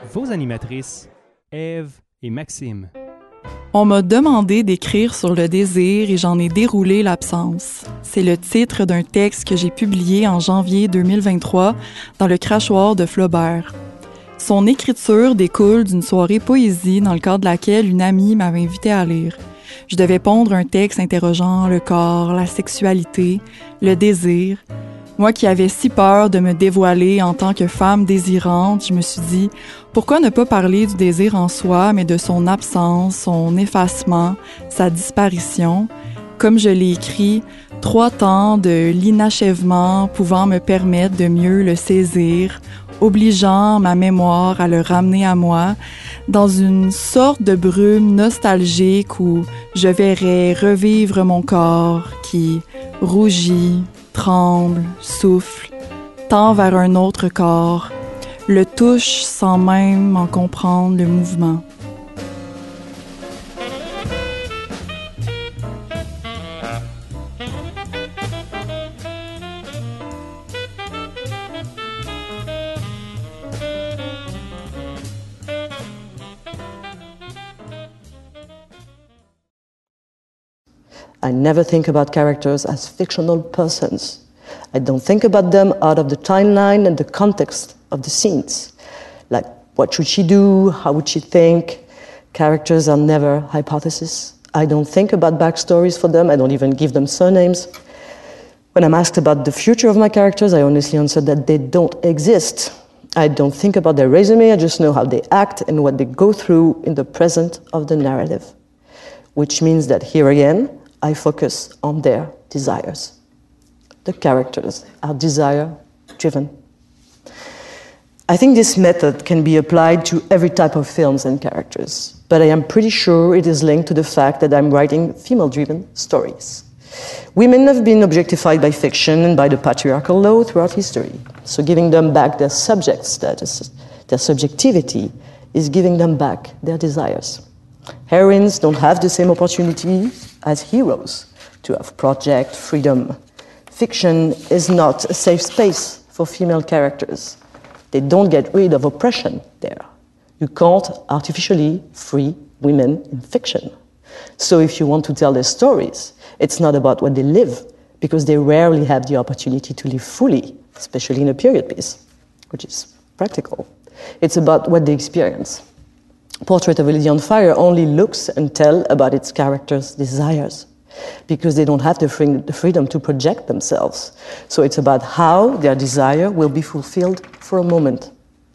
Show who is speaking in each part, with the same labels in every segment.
Speaker 1: vos animatrices, Ève et Maxime.
Speaker 2: On m'a demandé d'écrire sur le désir et j'en ai déroulé l'absence. C'est le titre d'un texte que j'ai publié en janvier 2023 dans le Crachoir de Flaubert. Son écriture découle d'une soirée poésie dans le cadre de laquelle une amie m'avait invité à lire. Je devais pondre un texte interrogeant le corps, la sexualité, le désir. Moi qui avais si peur de me dévoiler en tant que femme désirante, je me suis dit, pourquoi ne pas parler du désir en soi, mais de son absence, son effacement, sa disparition? Comme je l'ai écrit, 3 temps de l'inachèvement pouvant me permettre de mieux le saisir, obligeant ma mémoire à le ramener à moi, dans une sorte de brume nostalgique où je verrais revivre mon corps qui rougit, tremble, souffle, tend vers un autre corps, le touche sans même en comprendre le mouvement.
Speaker 3: I never think about characters as fictional persons. I don't think about them out of the timeline and the context of the scenes. Like, what should she do? How would she think? Characters are never hypotheses. I don't think about backstories for them. I don't even give them surnames. When I'm asked about the future of my characters, I honestly answer that they don't exist. I don't think about their resume. I just know how they act and what they go through in the present of the narrative. Which means that here again, I focus on their desires. The characters are desire-driven. I think this method can be applied to every type of films and characters, but I am pretty sure it is linked to the fact that I'm writing female-driven stories. Women have been objectified by fiction and by the patriarchal law throughout history, so giving them back their subject status, their subjectivity, is giving them back their desires. Heroines don't have the same opportunity as heroes to have project freedom. Fiction is not a safe space for female characters. They don't get rid of oppression there. You can't artificially free women in fiction. So if you want to tell their stories, it's not about what they live, because they rarely have the opportunity to live fully, especially in a period piece, which is practical. It's about what they experience. Portrait of a Lady on Fire only looks and tells about its characters' desires, because they don't have the freedom to project themselves. So it's about how their desire will be fulfilled for a moment.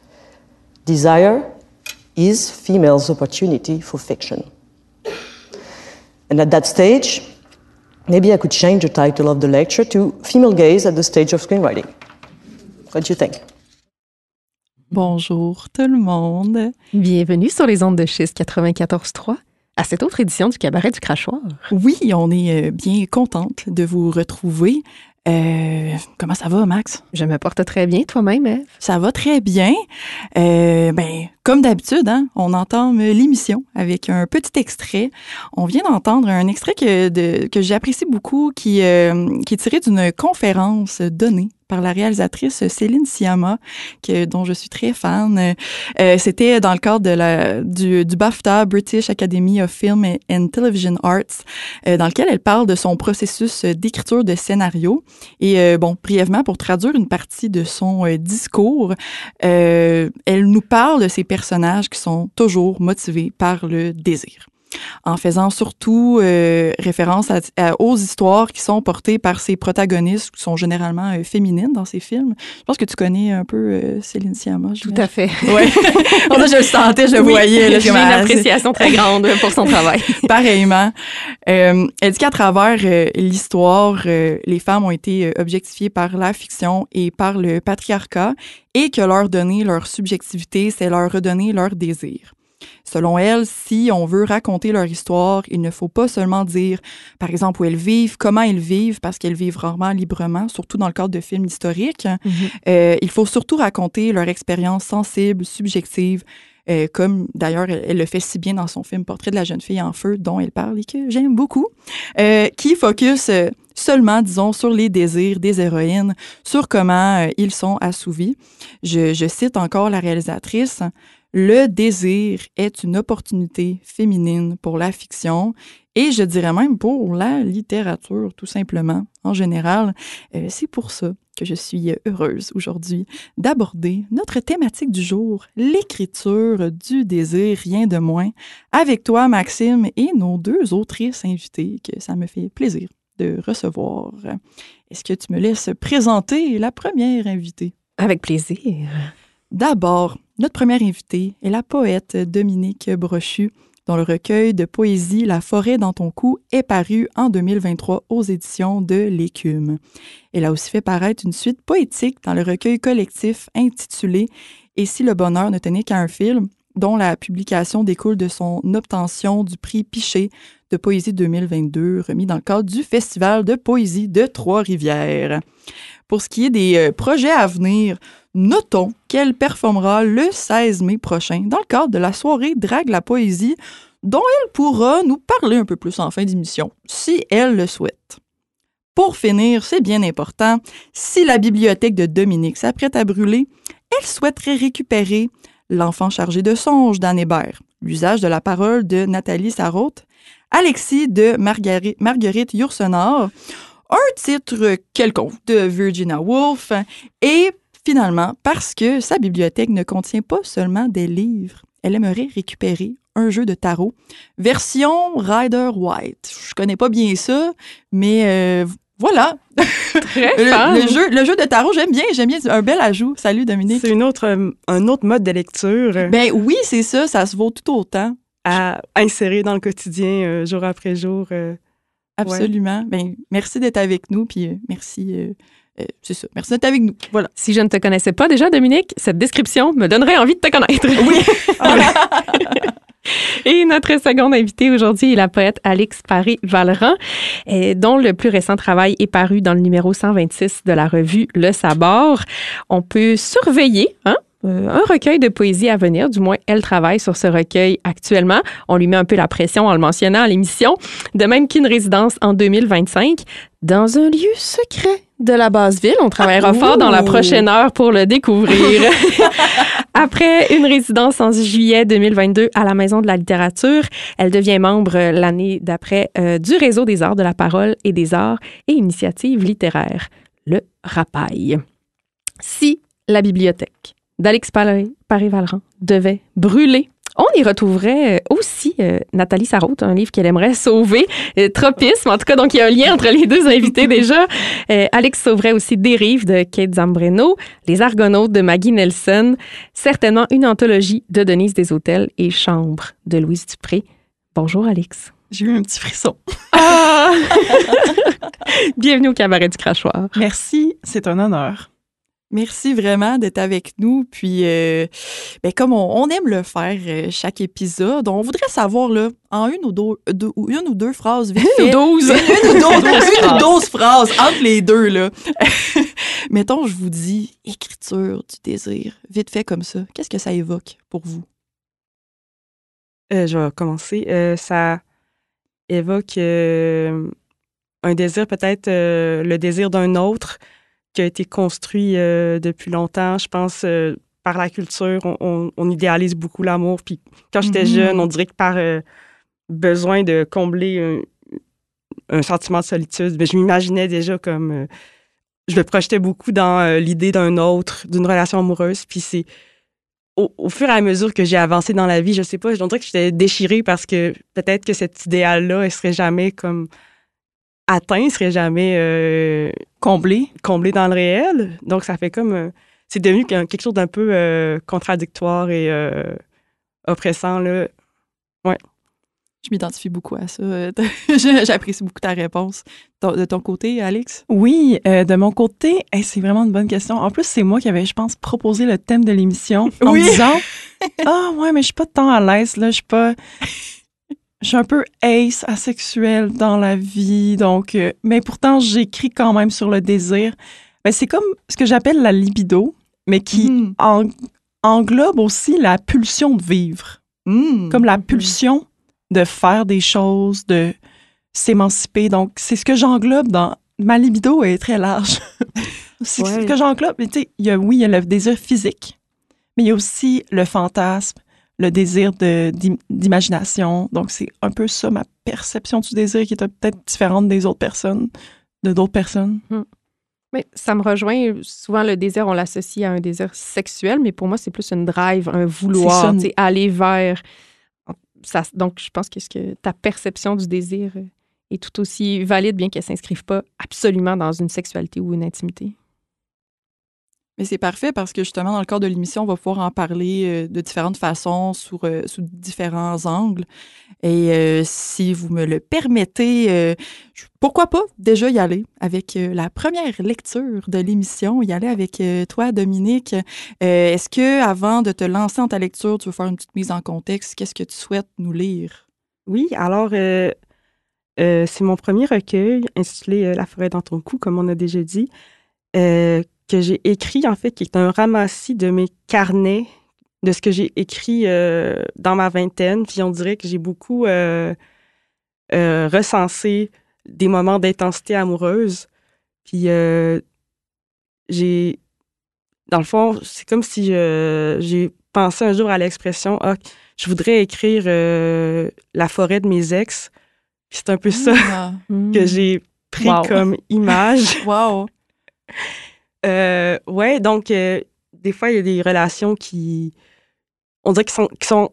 Speaker 3: Desire is females' opportunity for fiction. And at that stage, maybe I could change the title of the lecture to Female Gaze at the Stage of Screenwriting. What do you think?
Speaker 2: Bonjour tout le monde.
Speaker 4: Bienvenue sur les ondes de Schiste 94.3 à cette autre édition du Cabaret du Crachoir.
Speaker 2: Oui, on est bien contente de vous retrouver. Comment ça va, Max?
Speaker 4: Je me porte très bien, toi-même, Ève?
Speaker 2: Ça va très bien. Comme d'habitude, hein, on entame l'émission avec un petit extrait. On vient d'entendre un extrait que j'apprécie beaucoup, qui est tiré d'une conférence donnée par la réalisatrice Céline Sciamma, dont je suis très fan. C'était dans le cadre du BAFTA, British Academy of Film and Television Arts, dans lequel elle parle de son processus d'écriture de scénario. Et brièvement, pour traduire une partie de son discours, elle nous parle de ces personnages qui sont toujours motivés par le désir, en faisant surtout référence aux histoires qui sont portées par ces protagonistes qui sont généralement féminines dans ces films. Je pense que tu connais un peu Céline Sciamma.
Speaker 4: Tout à fait.
Speaker 2: Ouais. Je le sentais, je le voyais. Là,
Speaker 4: j'ai une appréciation très grande pour son travail.
Speaker 2: Pareillement. Elle dit qu'à travers l'histoire, les femmes ont été objectifiées par la fiction et par le patriarcat, et que leur donner leur subjectivité, c'est leur redonner leur désir. Selon elle, si on veut raconter leur histoire, il ne faut pas seulement dire, par exemple, où elles vivent, comment elles vivent, parce qu'elles vivent rarement librement, surtout dans le cadre de films historiques. Mm-hmm. Il faut surtout raconter leur expérience sensible, subjective, comme d'ailleurs elle le fait si bien dans son film Portrait de la jeune fille en feu, dont elle parle et que j'aime beaucoup, qui focus seulement, disons, sur les désirs des héroïnes, sur comment ils sont assouvis. Je cite encore la réalisatrice. le désir est une opportunité féminine pour la fiction et je dirais même pour la littérature, tout simplement, en général. C'est pour ça que je suis heureuse aujourd'hui d'aborder notre thématique du jour, l'écriture du désir, rien de moins, avec toi, Maxime, et nos 2 autrices invitées, que ça me fait plaisir de recevoir. Est-ce que tu me laisses présenter la première invitée?
Speaker 4: Avec plaisir.
Speaker 2: D'abord, notre première invitée est la poète Dominique Brochu, dont le recueil de poésie « La forêt dans ton cou » est paru en 2023 aux éditions de l'Écume. Elle a aussi fait paraître une suite poétique dans le recueil collectif intitulé « Et si le bonheur ne tenait qu'à un fil », dont la publication découle de son obtention du prix Pichet de poésie 2022, remis dans le cadre du Festival de poésie de Trois-Rivières. Pour ce qui est des projets à venir, notons qu'elle performera le 16 mai prochain dans le cadre de la soirée Drague la poésie, dont elle pourra nous parler un peu plus en fin d'émission, si elle le souhaite. Pour finir, c'est bien important, si la bibliothèque de Dominique s'apprête à brûler, elle souhaiterait récupérer L'enfant chargé de songes d'Anne Hébert, L'usage de la parole de Nathalie Sarraute, Alexis de Marguerite Yourcenar, un titre quelconque de Virginia Woolf et finalement, parce que sa bibliothèque ne contient pas seulement des livres, elle aimerait récupérer un jeu de tarot, version Rider-Waite. Je connais pas bien ça, mais voilà.
Speaker 4: Très
Speaker 2: le jeu de tarot, j'aime bien, un bel ajout. Salut Dominique.
Speaker 5: C'est un autre mode de lecture.
Speaker 2: Ben oui, c'est ça se vaut tout autant.
Speaker 5: À insérer dans le quotidien, jour après jour.
Speaker 2: Absolument. Ouais. Ben, merci d'être avec nous, puis merci... c'est ça. Merci d'être avec nous. Voilà.
Speaker 4: Si je ne te connaissais pas déjà, Dominique, cette description me donnerait envie de te connaître.
Speaker 2: Oui.
Speaker 4: Et notre seconde invitée aujourd'hui est la poète Alix Paré-Vallerand, dont le plus récent travail est paru dans le numéro 126 de la revue Le Sabord. On peut surveiller, un recueil de poésie à venir. Du moins, elle travaille sur ce recueil actuellement. On lui met un peu la pression en le mentionnant à l'émission. De même qu'une résidence en 2025 dans un lieu secret de la Basse-Ville. On travaillera fort dans la prochaine heure pour le découvrir. Après une résidence en juillet 2022 à la Maison de la littérature, elle devient membre l'année d'après du Réseau des arts de la parole et des arts et initiatives littéraires, le RAPAI. Si la bibliothèque d'Alix Paré-Vallerand devait brûler, on y retrouverait aussi Nathalie Sarraute, un livre qu'elle aimerait sauver, Tropisme. En tout cas, donc il y a un lien entre les 2 invités déjà. Alix sauverait aussi Dérive de Kate Zambreno, Les Argonautes de Maggie Nelson, certainement une anthologie de Denise Desautels et Chambre de Louise Dupré. Bonjour Alix.
Speaker 2: J'ai eu un petit frisson.
Speaker 4: Ah! Bienvenue au Cabaret du Crachoir.
Speaker 2: Merci, c'est un honneur. Merci vraiment d'être avec nous. Puis, comme on aime le faire chaque épisode, on voudrait savoir là, en une ou deux phrases vite fait.
Speaker 4: 12.
Speaker 2: Une ou 12 phrases entre les deux là. Mettons, je vous dis écriture du désir, vite fait comme ça. Qu'est-ce que ça évoque pour vous?
Speaker 5: Je vais commencer. Ça évoque un désir, peut-être le désir d'un autre, qui a été construit depuis longtemps. Je pense, par la culture, on idéalise beaucoup l'amour. Puis quand j'étais jeune, on dirait que par besoin de combler un sentiment de solitude, je m'imaginais déjà comme... je me projetais beaucoup dans l'idée d'un autre, d'une relation amoureuse. Puis c'est au fur et à mesure que j'ai avancé dans la vie, je sais pas, on dirait que j'étais déchirée parce que peut-être que cet idéal-là, elle serait jamais comme... atteint, serait jamais comblé dans le réel. Donc, ça fait comme... c'est devenu quelque chose d'un peu contradictoire et oppressant, là. Ouais.
Speaker 2: Je m'identifie beaucoup à ça. J'apprécie beaucoup ta réponse. De ton côté, Alix?
Speaker 6: Oui, de mon côté, c'est vraiment une bonne question. En plus, c'est moi qui avais, je pense, proposé le thème de l'émission en me disant « Ah, ouais, mais je suis pas tant à l'aise, là. Je suis un peu asexuelle dans la vie, donc... mais pourtant, j'écris quand même sur le désir. Ben, c'est comme ce que j'appelle la libido, mais qui englobe aussi la pulsion de vivre. Comme la pulsion de faire des choses, de s'émanciper. Donc, c'est ce que j'englobe dans... Ma libido est très large. C'est ce que j'englobe. Tu sais, il y a le désir physique, mais il y a aussi le fantasme, le désir d'imagination. Donc, c'est un peu ça, ma perception du désir qui est peut-être différente des autres personnes, de d'autres personnes.
Speaker 4: Mais ça me rejoint. Souvent, le désir, on l'associe à un désir sexuel, mais pour moi, c'est plus une drive, un vouloir, tu sais, aller vers. Ça, donc, je pense que ta perception du désir est tout aussi valide, bien qu'elle ne s'inscrive pas absolument dans une sexualité ou une intimité.
Speaker 2: Mais c'est parfait parce que justement, dans le cadre de l'émission, on va pouvoir en parler de différentes façons, sous différents angles. Et si vous me le permettez, pourquoi pas déjà y aller avec la première lecture de l'émission, y aller avec toi, Dominique. Est-ce que avant de te lancer dans ta lecture, tu veux faire une petite mise en contexte? Qu'est-ce que tu souhaites nous lire?
Speaker 5: Oui, alors, c'est mon premier recueil intitulé La forêt dans ton cou, comme on a déjà dit, que j'ai écrit, en fait, qui est un ramassis de mes carnets, de ce que j'ai écrit dans ma vingtaine. Puis on dirait que j'ai beaucoup recensé des moments d'intensité amoureuse. Puis dans le fond, c'est comme si j'ai pensé un jour à l'expression « Ah, je voudrais écrire la forêt de mes ex ». Puis c'est un peu ça que j'ai pris comme image.
Speaker 2: Wow!
Speaker 5: Ouais, donc des fois, il y a des relations qui, on dirait qui sont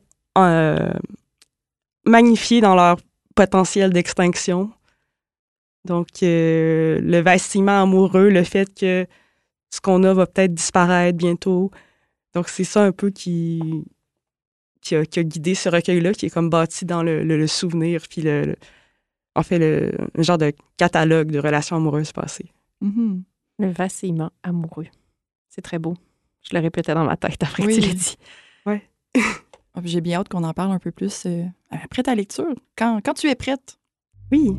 Speaker 5: magnifiées dans leur potentiel d'extinction. Donc, le vacillement amoureux, le fait que ce qu'on a va peut-être disparaître bientôt. Donc, c'est ça un peu qui a guidé ce recueil-là, qui est comme bâti dans le souvenir, puis en fait, un genre de catalogue de relations amoureuses passées.
Speaker 2: Mm-hmm.
Speaker 4: Le vacillement amoureux. C'est très beau. Je le répétais dans ma tête après que tu l'as dit.
Speaker 5: Ouais.
Speaker 2: J'ai bien hâte qu'on en parle un peu plus après ta lecture. Quand tu es prête.
Speaker 5: Oui.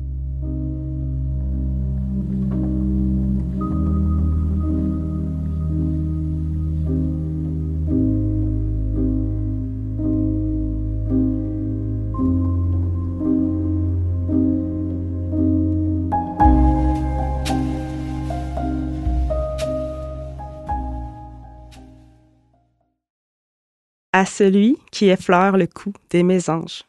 Speaker 5: À celui qui effleure le cou des mésanges.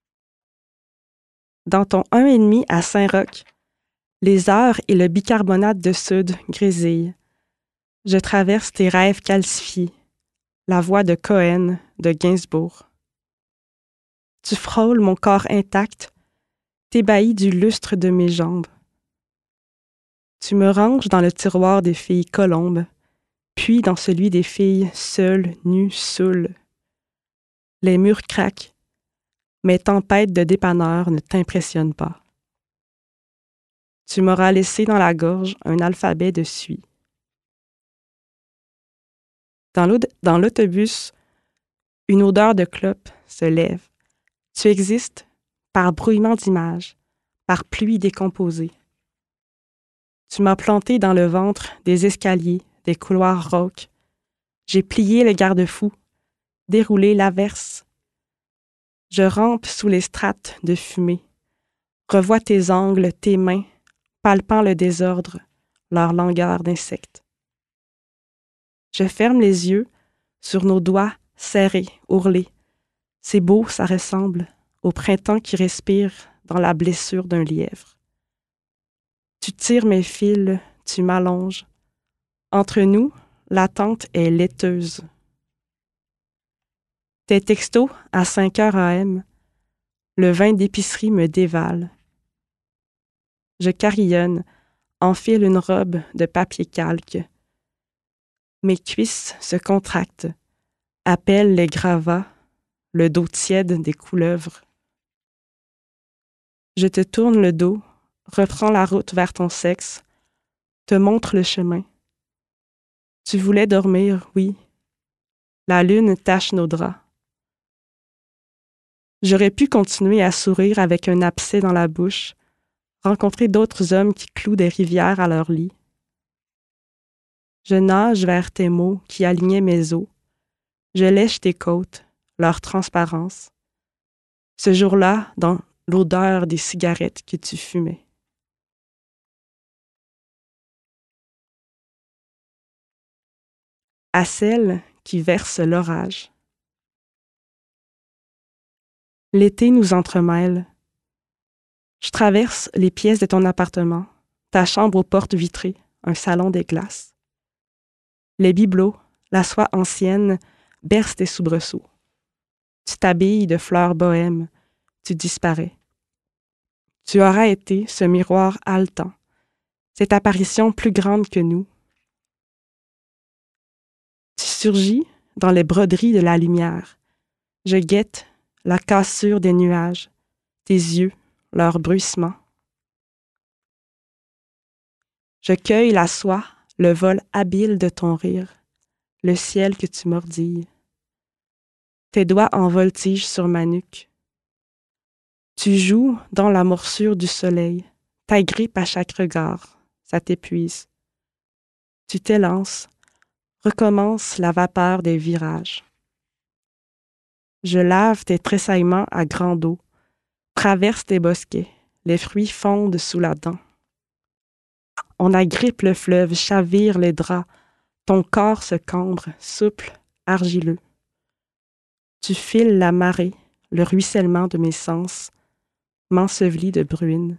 Speaker 5: Dans ton 1,5 à Saint-Roch, les heures et le bicarbonate de soude grésillent. Je traverse tes rêves calcifiés, la voix de Cohen, de Gainsbourg. Tu frôles mon corps intact, t'ébahis du lustre de mes jambes. Tu me ranges dans le tiroir des filles colombes, puis dans celui des filles seules, nues, saoules. Les murs craquent. Mes tempêtes de dépanneurs ne t'impressionnent pas. Tu m'auras laissé dans la gorge un alphabet de suie. Dans l'autobus, une odeur de clope se lève. Tu existes par brouillement d'images, par pluie décomposée. Tu m'as planté dans le ventre des escaliers, des couloirs rauques. J'ai plié le garde-fou, déroulé l'averse. Je rampe sous les strates de fumée, revois tes angles, tes mains, palpant le désordre, leur langueur d'insectes. Je ferme les yeux sur nos doigts serrés, ourlés. C'est beau, ça ressemble au printemps qui respire dans la blessure d'un lièvre. Tu tires mes fils, tu m'allonges. Entre nous, l'attente est laiteuse. Tes textos à 5h AM, le vin d'épicerie me dévale. Je carillonne, enfile une robe de papier calque. Mes cuisses se contractent, appellent les gravats, le dos tiède des couleuvres. Je te tourne le dos, reprends la route vers ton sexe, te montre le chemin. Tu voulais dormir, oui. La lune tache nos draps. J'aurais pu continuer à sourire avec un abcès dans la bouche, rencontrer d'autres hommes qui clouent des rivières à leur lit. Je nage vers tes mots qui alignaient mes os. Je lèche tes côtes, leur transparence. Ce jour-là, dans l'odeur des cigarettes que tu fumais. À celle qui verse l'orage. L'été nous entremêle. Je traverse les pièces de ton appartement, ta chambre aux portes vitrées, un salon des glaces. Les bibelots, la soie ancienne, bercent tes soubresauts. Tu t'habilles de fleurs bohèmes, tu disparais. Tu auras été ce miroir haletant, cette apparition plus grande que nous. Tu surgis dans les broderies de la lumière. Je guette la cassure des nuages, tes yeux, leur bruissement. Je cueille la soie, le vol habile de ton rire, le ciel que tu mordilles. Tes doigts en voltige sur ma nuque. Tu joues dans la morsure du soleil, ta grippe à chaque regard, ça t'épuise. Tu t'élances, recommence la vapeur des virages. Je lave tes tressaillements à grande eau, traverse tes bosquets, les fruits fondent sous la dent. On agrippe le fleuve, chavire les draps, ton corps se cambre, souple, argileux. Tu files la marée, le ruissellement de mes sens, m'ensevelis de bruine.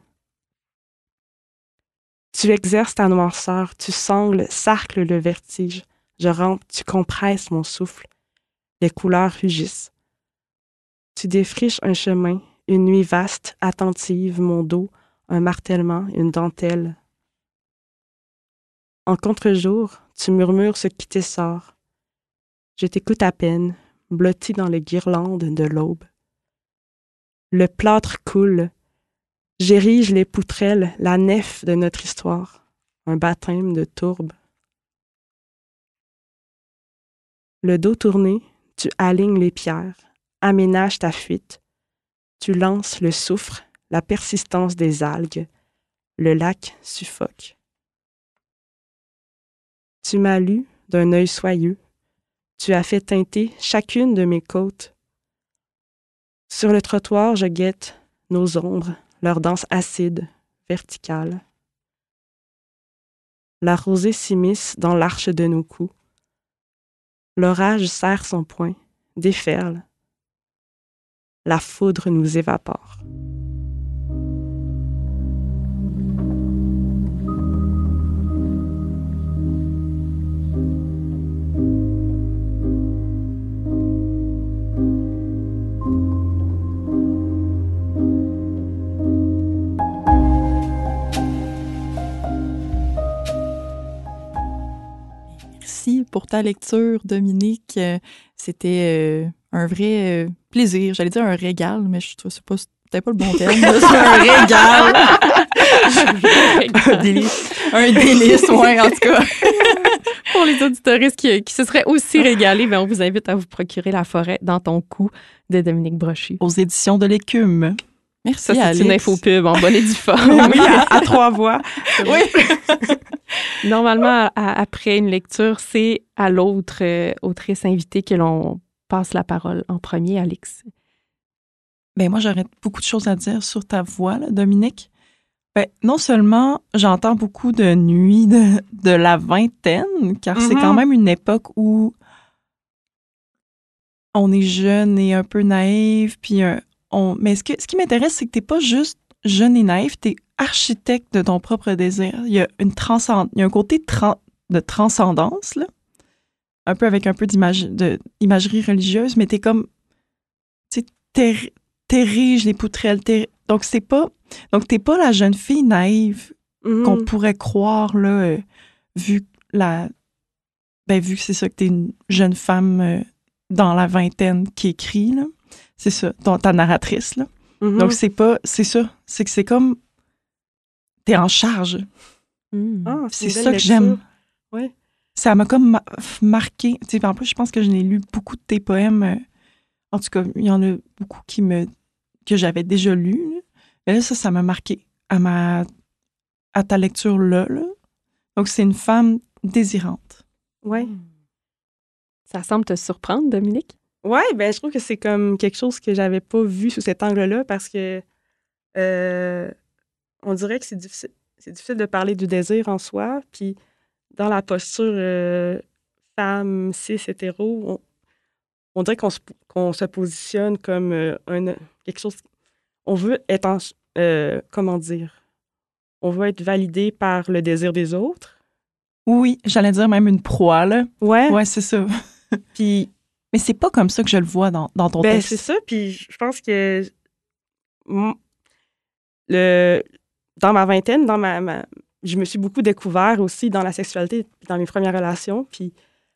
Speaker 5: Tu exerces ta noirceur, tu sangles, sarcles le vertige. Je rampe, tu compresses mon souffle. Les couleurs rugissent. Tu défriches un chemin, une nuit vaste, attentive, mon dos, un martèlement, une dentelle. En contre-jour, tu murmures ce qui t'essore. Je t'écoute à peine, blotti dans les guirlandes de l'aube. Le plâtre coule. J'érige les poutrelles, la nef de notre histoire, un baptême de tourbe. Le dos tourné, tu alignes les pierres, aménages ta fuite. Tu lances le soufre, la persistance des algues. Le lac suffoque. Tu m'as lu d'un œil soyeux. Tu as fait teinter chacune de mes côtes. Sur le trottoir, je guette nos ombres, leur danse acide, verticale. La rosée s'immisce dans l'arche de nos coups. L'orage serre son poing, déferle. La foudre nous évapore.
Speaker 2: Merci pour ta lecture, Dominique. C'était un vrai plaisir. J'allais dire un régal, mais je trouve que c'est peut-être pas le bon terme. C'est un régal. Un délice. Un délice, ouais, en tout cas.
Speaker 4: Pour les auditoristes qui se seraient aussi régalés, on vous invite à vous procurer La forêt dans ton cou de Dominique Brochu.
Speaker 6: Aux éditions de l'Écume.
Speaker 2: Merci,
Speaker 4: Ça, c'est
Speaker 2: Alex.
Speaker 4: une infopub en bonne et due forme.
Speaker 5: Oui, à trois voix.
Speaker 2: Oui.
Speaker 4: Normalement, après une lecture, c'est à l'autre autrice invitée que l'on passe la parole en premier, Alex.
Speaker 6: Ben moi, j'aurais beaucoup de choses à dire sur ta voix, là, Dominique. Ben, non seulement j'entends beaucoup de nuits de la vingtaine, car c'est quand même une époque où on est jeune et un peu naïf, puis mais ce qui m'intéresse, c'est que t'es pas juste jeune et naïf, t'es architecte de ton propre désir. Il y a un côté de transcendance, là, un peu avec un peu d'imagerie religieuse, mais t'es comme, tu sais, t'ériges les poutrelles. Donc t'es pas la jeune fille naïve qu'on pourrait croire, là, vu que c'est ça, que t'es une jeune femme dans la vingtaine qui écrit, là. C'est ça, ta narratrice, là. Donc c'est ça, c'est que c'est comme, t'es en charge.
Speaker 5: Ah,
Speaker 6: C'est ça que j'aime.
Speaker 5: Ouais.
Speaker 6: Ça m'a comme marqué. Tu sais, en plus, je pense que je n'ai lu beaucoup de tes poèmes. En tout cas, il y en a beaucoup que j'avais déjà lus. Là. Mais là, ça m'a marqué à ta lecture-là. Là. Donc, c'est une femme désirante.
Speaker 5: Ouais.
Speaker 4: Ça semble te surprendre, Dominique?
Speaker 5: Ouais, ben je trouve que c'est comme quelque chose que j'avais pas vu sous cet angle-là parce que on dirait que c'est difficile de parler du désir en soi. Puis dans la posture femme, cis, hétéro, on dirait qu'on se positionne comme quelque chose. On veut être comment dire? On veut être validé par le désir des autres.
Speaker 6: Oui, j'allais dire même une proie, là.
Speaker 5: Ouais.
Speaker 6: Ouais, c'est ça.
Speaker 5: Puis.
Speaker 6: Mais c'est pas comme ça que je le vois dans ton texte.
Speaker 5: C'est ça. Puis je pense que dans ma vingtaine, je me suis beaucoup découvert aussi dans la sexualité, dans mes premières relations. Puis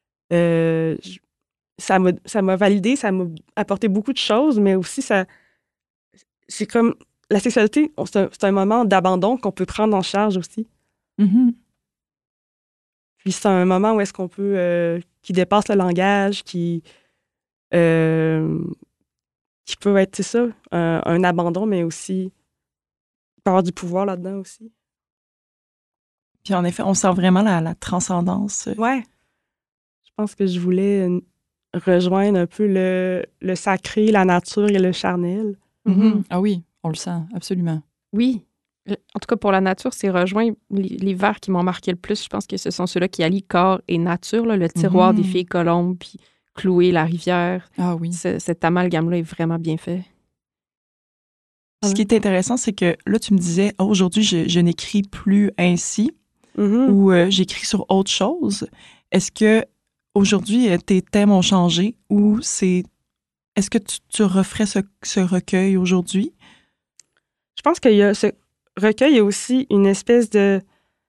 Speaker 5: ça m'a validé, ça m'a apporté beaucoup de choses, mais aussi c'est comme la sexualité, c'est un moment d'abandon qu'on peut prendre en charge aussi.
Speaker 6: Mm-hmm.
Speaker 5: Puis c'est un moment où est-ce qu'on peut qui dépasse le langage, qui peut être, c'est ça, un abandon, mais aussi il peut y avoir du pouvoir là-dedans aussi.
Speaker 6: Puis en effet, on sent vraiment la transcendance.
Speaker 5: Ouais. Je pense que je voulais rejoindre un peu le sacré, la nature et le charnel.
Speaker 2: Mm-hmm. Ah oui, on le sent, absolument.
Speaker 4: Oui. En tout cas, pour la nature, c'est rejoint les vers qui m'ont marqué le plus. Je pense que ce sont ceux-là qui allient corps et nature, là, le tiroir des filles colombes, puis Chloé, la rivière.
Speaker 2: Ah oui.
Speaker 4: Cet amalgame-là est vraiment bien fait.
Speaker 6: Ce qui est intéressant, c'est que là, tu me disais, aujourd'hui, je n'écris plus ainsi, ou j'écris sur autre chose. Est-ce que aujourd'hui, tes thèmes ont changé, ou est-ce que tu referais ce recueil aujourd'hui?
Speaker 5: Je pense qu'il y a ce recueil, il y a aussi une espèce de...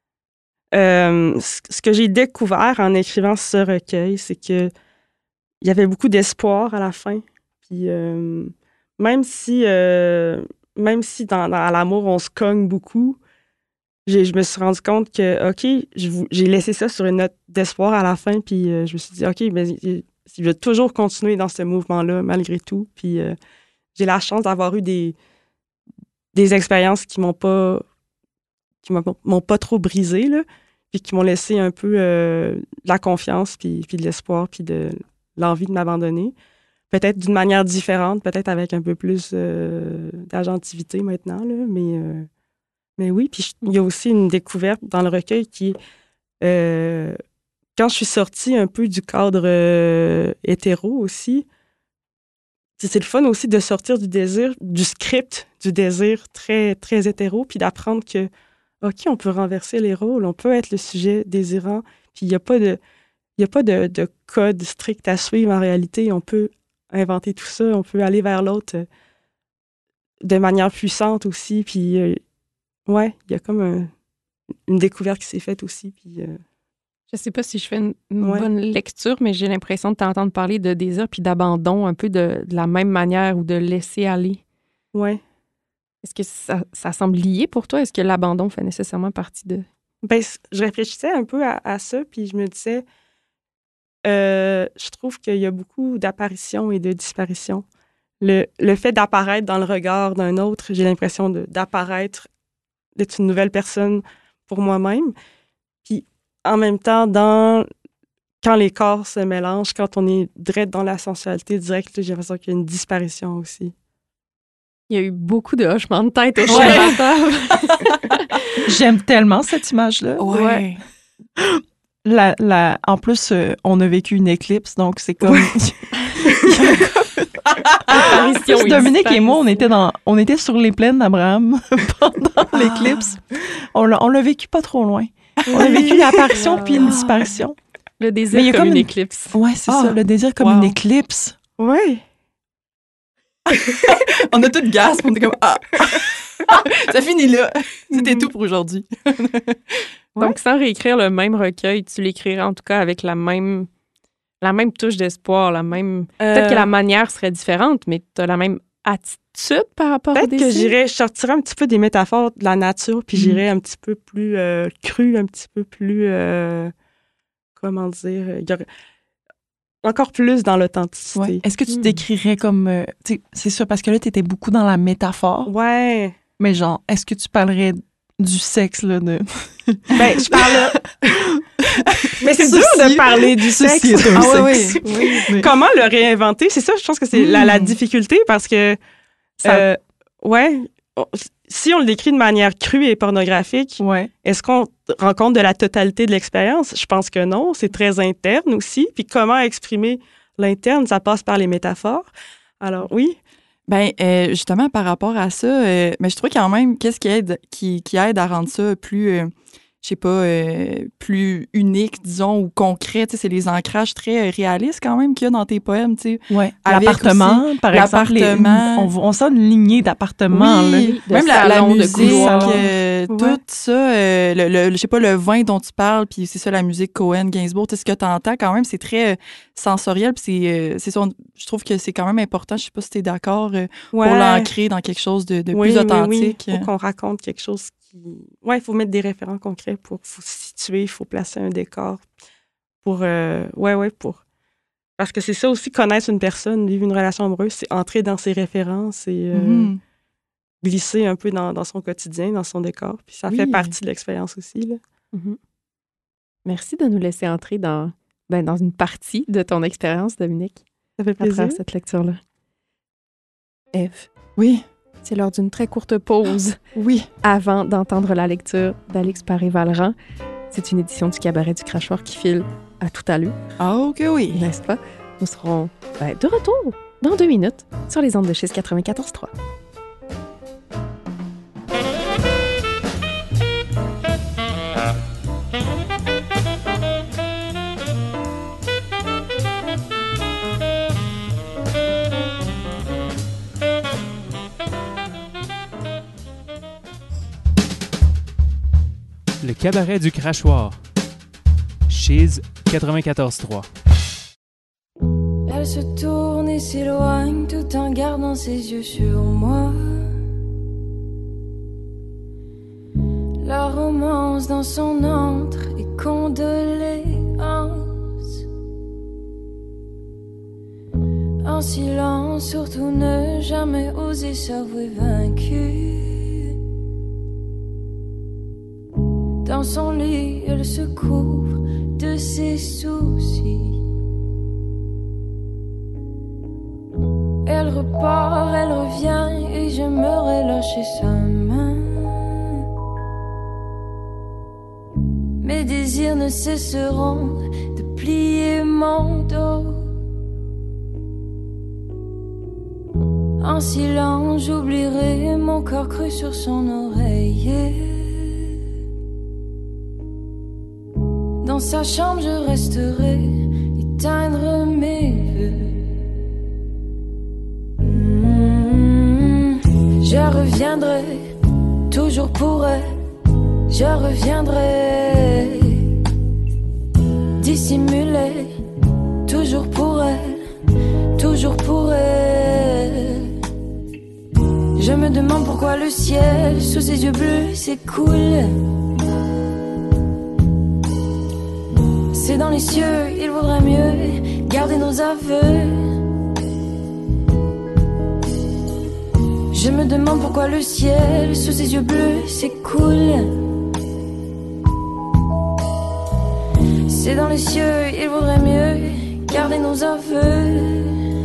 Speaker 5: ce que j'ai découvert en écrivant ce recueil, c'est que il y avait beaucoup d'espoir à la fin. Puis même si dans l'amour, on se cogne beaucoup, je me suis rendu compte que, OK, j'ai laissé ça sur une note d'espoir à la fin, puis je me suis dit, OK, mais je vais toujours continuer dans ce mouvement-là, malgré tout. Puis j'ai la chance d'avoir eu des expériences qui m'ont pas trop brisé, là, puis qui m'ont laissé un peu de la confiance, puis de l'espoir, puis de l'envie de m'abandonner. Peut-être d'une manière différente, peut-être avec un peu plus d'agentivité maintenant, là, mais oui. Puis il y a aussi une découverte dans le recueil qui est, quand je suis sortie un peu du cadre hétéro aussi, c'est le fun aussi de sortir du désir, du script du désir très, très hétéro, puis d'apprendre que, OK, on peut renverser les rôles, on peut être le sujet désirant, puis il n'y a pas de code strict à suivre en réalité. On peut inventer tout ça, on peut aller vers l'autre de manière puissante aussi, puis ouais, il y a comme une découverte qui s'est faite aussi, puis...
Speaker 4: Je sais pas si je fais une bonne lecture, mais j'ai l'impression de t'entendre parler de désir puis d'abandon un peu de la même manière ou de laisser aller.
Speaker 5: Ouais.
Speaker 4: Est-ce que ça semble lié pour toi? Est-ce que l'abandon fait nécessairement partie de...
Speaker 5: Ben, je réfléchissais un peu à ça, puis je me disais, je trouve qu'il y a beaucoup d'apparitions et de disparitions. Le fait d'apparaître dans le regard d'un autre, j'ai l'impression d'apparaître, d'être une nouvelle personne pour moi-même. Puis en même temps, quand les corps se mélangent, quand on est direct dans la sensualité directe, j'ai l'impression qu'il y a une disparition aussi.
Speaker 4: Il y a eu beaucoup de hochements de tête au table.
Speaker 6: J'aime tellement cette image-là.
Speaker 2: Ouais.
Speaker 6: En plus, on a vécu une éclipse, donc c'est comme... Dominique et moi, on était sur les plaines d'Abraham pendant l'éclipse. On l'a vécu pas trop loin. On a vécu l'apparition puis une disparition.
Speaker 4: Le désir comme une éclipse.
Speaker 6: Ouais, c'est ça, le désir comme une éclipse.
Speaker 5: Ouais.
Speaker 2: On a tout de gaz, on est comme ça finit là. C'était tout pour aujourd'hui.
Speaker 4: Donc, sans réécrire le même recueil, tu l'écrirais en tout cas avec la même touche d'espoir, peut-être que la manière serait différente, mais tu as la même attitude par rapport au désir.
Speaker 5: Peut-être que je sortirais un petit peu des métaphores de la nature, puis j'irais un petit peu plus cru, un petit peu plus, comment dire, encore plus dans l'authenticité.
Speaker 6: Ouais. Est-ce que tu décrirais comme, c'est ça, parce que là, tu étais beaucoup dans la métaphore.
Speaker 5: Ouais.
Speaker 6: Mais genre, est-ce que tu parlerais du sexe, là, de...
Speaker 5: Ben, je parle... Mais c'est dur de parler du sexe.
Speaker 6: Sexe.
Speaker 5: Oui. Comment le réinventer? C'est ça, je pense que c'est la difficulté, parce que... si on le décrit de manière crue et pornographique, est-ce qu'on rend compte de la totalité de l'expérience? Je pense que non. C'est très interne aussi. Puis comment exprimer l'interne, ça passe par les métaphores. Alors, oui.
Speaker 2: Ben justement, par rapport à ça, mais je trouve quand même, qu'est-ce qui aide à rendre ça plus, je sais pas, plus unique, disons, ou concret, tu sais, c'est les ancrages très réalistes quand même qu'il y a dans tes poèmes, tu sais.
Speaker 6: Ouais.
Speaker 2: Avec
Speaker 6: L'appartement,
Speaker 2: aussi,
Speaker 6: par exemple.
Speaker 2: l'appartement.
Speaker 6: On sent une lignée d'appartements, là.
Speaker 2: Oui,
Speaker 4: de
Speaker 2: même la
Speaker 4: salon, de
Speaker 2: musique,
Speaker 4: couloir.
Speaker 2: tout ça, je sais pas, le vin dont tu parles, puis c'est ça, la musique Cohen, Gainsbourg, tu sais, ce que tu entends quand même, c'est très sensoriel, puis c'est ça, je trouve que c'est quand même important, je sais pas si tu es d'accord, pour l'ancrer dans quelque chose de plus authentique.
Speaker 5: Oui. Faut qu'on raconte quelque chose qui... Ouais, il faut mettre des référents concrets faut situer, il faut placer un décor pour... pour... Parce que c'est ça aussi, connaître une personne, vivre une relation amoureuse, c'est entrer dans ses références et glisser un peu dans son quotidien, dans son décor. Puis ça fait partie de l'expérience aussi, là.
Speaker 4: Mm-hmm. Merci de nous laisser entrer dans une partie de ton expérience, Dominique.
Speaker 5: Ça fait plaisir.
Speaker 4: À travers cette lecture-là. Ève.
Speaker 2: Oui.
Speaker 4: C'est lors d'une très courte pause.
Speaker 2: Oui.
Speaker 4: Avant d'entendre la lecture d'Alix Paré-Vallerand. C'est une édition du Cabaret du Crachoir qui file à toute allure.
Speaker 2: Ah, ok, oui.
Speaker 4: N'est-ce pas? Nous serons de retour dans 2 minutes sur les ondes de Chiz 94.3.
Speaker 1: Le Cabaret du Crachoir. Chiz 94.3.
Speaker 7: Elle se tourne et s'éloigne tout en gardant ses yeux sur moi. La romance dans son antre et condoléances. En silence, surtout ne jamais oser s'avouer vaincu. Dans son lit, elle se couvre de ses soucis. Elle repart, elle revient et j'aimerais lâcher sa main. Mes désirs ne cesseront de plier mon dos. En silence, j'oublierai mon corps cru sur son oreiller. Dans sa chambre, je resterai, éteindre mes vœux. Je reviendrai, toujours pour elle. Je reviendrai, dissimuler, toujours pour elle, toujours pour elle. Je me demande pourquoi le ciel, sous ses yeux bleus, s'écoule. C'est dans les cieux, il vaudrait mieux garder nos aveux. Je me demande pourquoi le ciel, sous ses yeux bleus, s'écoule. C'est dans les cieux, il vaudrait mieux garder nos aveux.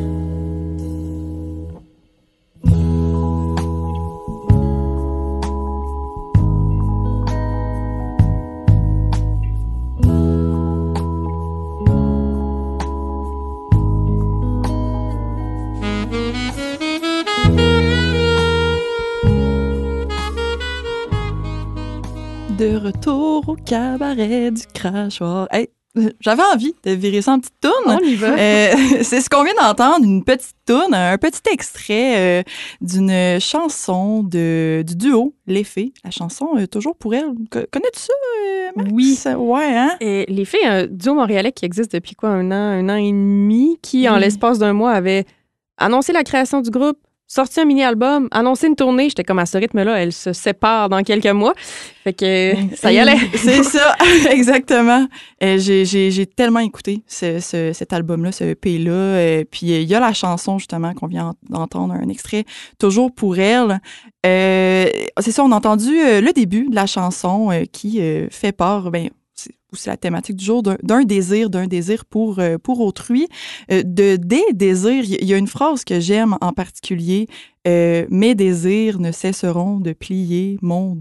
Speaker 2: De retour au Cabaret du Crachoir. Hey, j'avais envie de virer ça en petite toune.
Speaker 4: On y va.
Speaker 2: C'est ce qu'on vient d'entendre, une petite toune, un petit extrait d'une chanson du duo Les Fées. La chanson Toujours pour elle. Connais-tu ça, Max?
Speaker 4: Oui.
Speaker 2: Ouais, hein?
Speaker 4: Et Les Fées, un duo montréalais qui existe depuis quoi, un an et demi, qui, en l'espace d'un mois, avait annoncé la création du groupe, sorti un mini-album, annoncé une tournée. J'étais comme à ce rythme-là, elle se sépare dans quelques mois. Fait que ça y allait.
Speaker 2: C'est ça, exactement. J'ai tellement écouté cet album-là, ce EP-là. Puis il y a la chanson, justement, qu'on vient d'entendre, un extrait, Toujours pour elle. C'est ça, on a entendu le début de la chanson qui fait part, c'est la thématique du jour, d'un désir pour autrui. Des désirs, il y a une phrase que j'aime en particulier, « Mes désirs ne cesseront de plier mon dos ».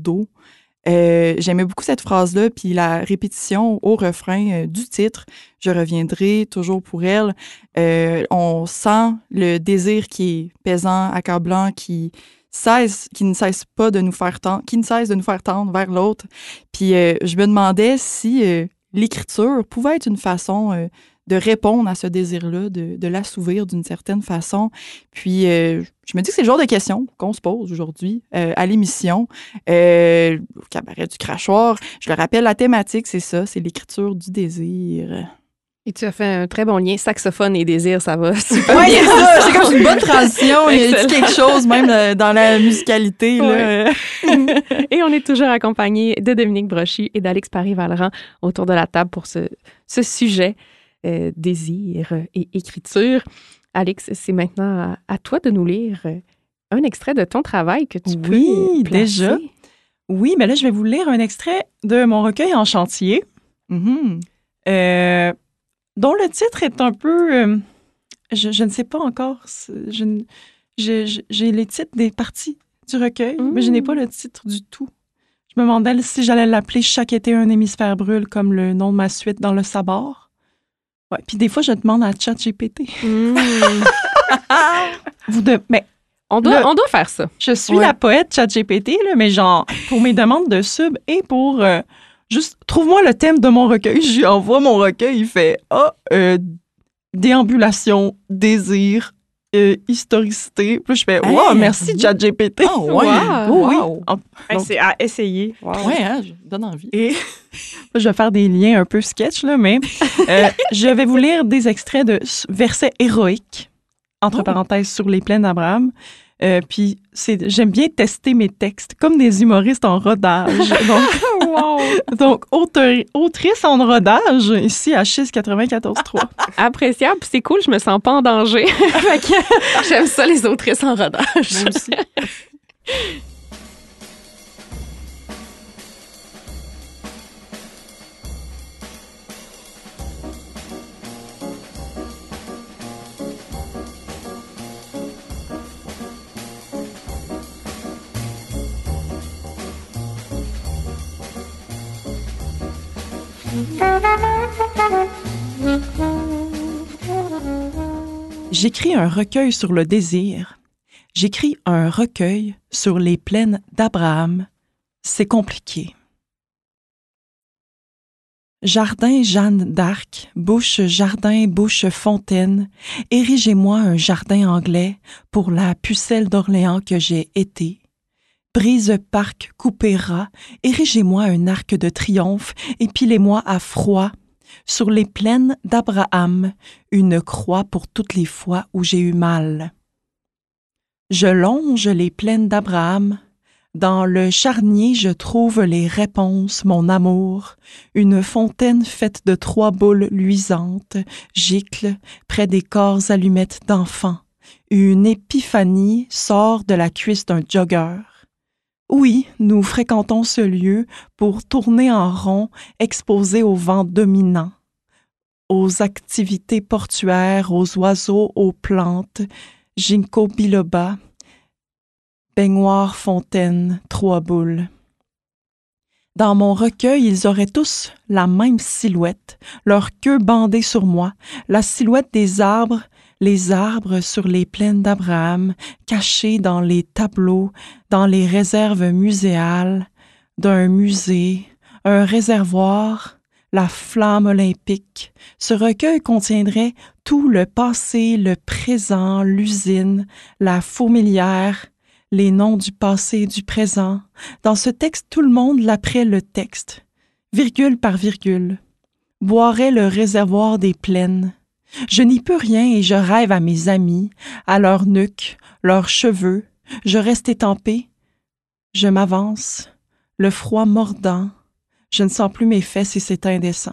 Speaker 2: J'aimais beaucoup cette phrase-là, puis la répétition au refrain du titre, « Je reviendrai toujours pour elle ». On sent le désir qui est pesant, accablant, qui ne cesse de nous faire tendre vers l'autre. Puis je me demandais si l'écriture pouvait être une façon de répondre à ce désir-là, de l'assouvir d'une certaine façon. Puis, je me dis que c'est le genre de questions qu'on se pose aujourd'hui à l'émission, au Cabaret du Crachoir. Je le rappelle, la thématique, c'est ça, c'est l'écriture du désir.
Speaker 4: Et tu as fait un très bon lien. Saxophone et désir, ça va super
Speaker 2: Oui,
Speaker 4: bien.
Speaker 2: c'est ça. C'est comme une bonne transition. Il y a quelque chose, même dans la musicalité. Là.
Speaker 4: Et on est toujours accompagné de Dominique Brochu et d'Alex Paris-Vallerand autour de la table pour ce sujet. Désir et écriture. Alex, c'est maintenant à toi de nous lire un extrait de ton travail que tu peux placer.
Speaker 6: Déjà. Oui, mais là, je vais vous lire un extrait de mon recueil en chantier, dont le titre est un peu... je ne sais pas encore. J'ai les titres des parties du recueil, mais je n'ai pas le titre du tout. Je me demandais si j'allais l'appeler « Chaque été, un hémisphère brûle » comme le nom de ma suite dans le Sabord. Ouais, puis des fois, je demande à ChatGPT. Mais
Speaker 4: on doit faire ça.
Speaker 6: Je suis la poète ChatGPT, là, mais genre, pour mes demandes de sub et pour juste, trouve-moi le thème de mon recueil. Je lui envoie mon recueil, il fait déambulation, désir, historicité. Puis là, je fais wow, merci ChatGPT.
Speaker 2: Oh, ouais.
Speaker 6: Wow.
Speaker 5: Donc, c'est à essayer. Wow.
Speaker 2: Ouais, je donne envie.
Speaker 6: Et je vais faire des liens un peu sketch, là, mais je vais vous lire des extraits de versets héroïques, entre parenthèses, sur les plaines d'Abraham. Puis j'aime bien tester mes textes, comme des humoristes en rodage. Donc, autrice en rodage, ici à Chiz 94.3.
Speaker 4: Appréciable, c'est cool, je me sens pas en danger. J'aime ça, les autrices en rodage.
Speaker 2: Moi aussi.
Speaker 6: J'écris un recueil sur le désir. J'écris un recueil sur les plaines d'Abraham. C'est compliqué. Jardin Jeanne d'Arc, bouche jardin, bouche fontaine, érigez-moi un jardin anglais pour la pucelle d'Orléans que j'ai été. Brise parc coupé ras, érigez-moi un arc de triomphe, épilez-moi à froid. Sur les plaines d'Abraham, une croix pour toutes les fois où j'ai eu mal. Je longe les plaines d'Abraham. Dans le charnier, je trouve les réponses, mon amour. Une fontaine faite de 3 boules luisantes gicle près des corps allumettes d'enfants. Une épiphanie sort de la cuisse d'un jogger. Oui, nous fréquentons ce lieu pour tourner en rond, exposé au vent dominant, aux activités portuaires, aux oiseaux, aux plantes, ginkgo biloba, baignoire, fontaine, 3 boules. Dans mon recueil, ils auraient tous la même silhouette, leur queue bandée sur moi, la silhouette des arbres, les arbres sur les plaines d'Abraham, cachés dans les tableaux, dans les réserves muséales d'un musée, un réservoir, la flamme olympique. Ce recueil contiendrait tout le passé, le présent, l'usine, la fourmilière, les noms du passé et du présent. Dans ce texte, tout le monde l'après le texte, virgule par virgule, boirait le réservoir des plaines. Je n'y peux rien et je rêve à mes amis, à leurs nuques, leurs cheveux. Je reste étampée. Je m'avance, le froid mordant. Je ne sens plus mes fesses et c'est indécent.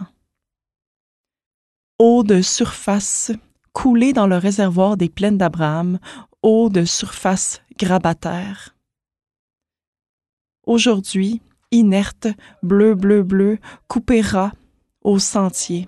Speaker 6: Eau de surface, coulée dans le réservoir des plaines d'Abraham, eau de surface grabataire. Aujourd'hui, inerte, bleu, bleu, bleu, coupé ras au sentier.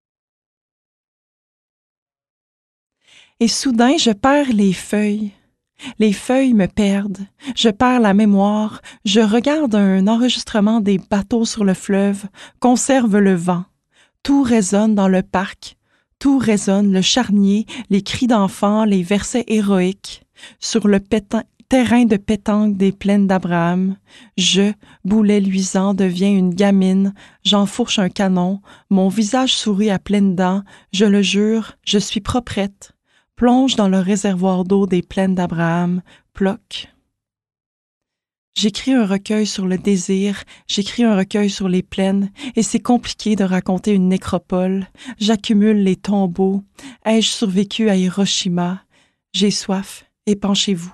Speaker 6: Et soudain, je perds les feuilles. Les feuilles me perdent, je perds la mémoire, je regarde un enregistrement des bateaux sur le fleuve, conserve le vent. Tout résonne dans le parc, tout résonne, le charnier, les cris d'enfants, les versets héroïques. Sur le terrain de pétanque des plaines d'Abraham, je, boulet luisant, deviens une gamine, j'enfourche un canon, mon visage sourit à pleines dents, je le jure, je suis proprette. Plonge dans le réservoir d'eau des plaines d'Abraham, ploque. J'écris un recueil sur le désir, j'écris un recueil sur les plaines, et c'est compliqué de raconter une nécropole. J'accumule les tombeaux. Ai-je survécu à Hiroshima? J'ai soif, épanchez-vous.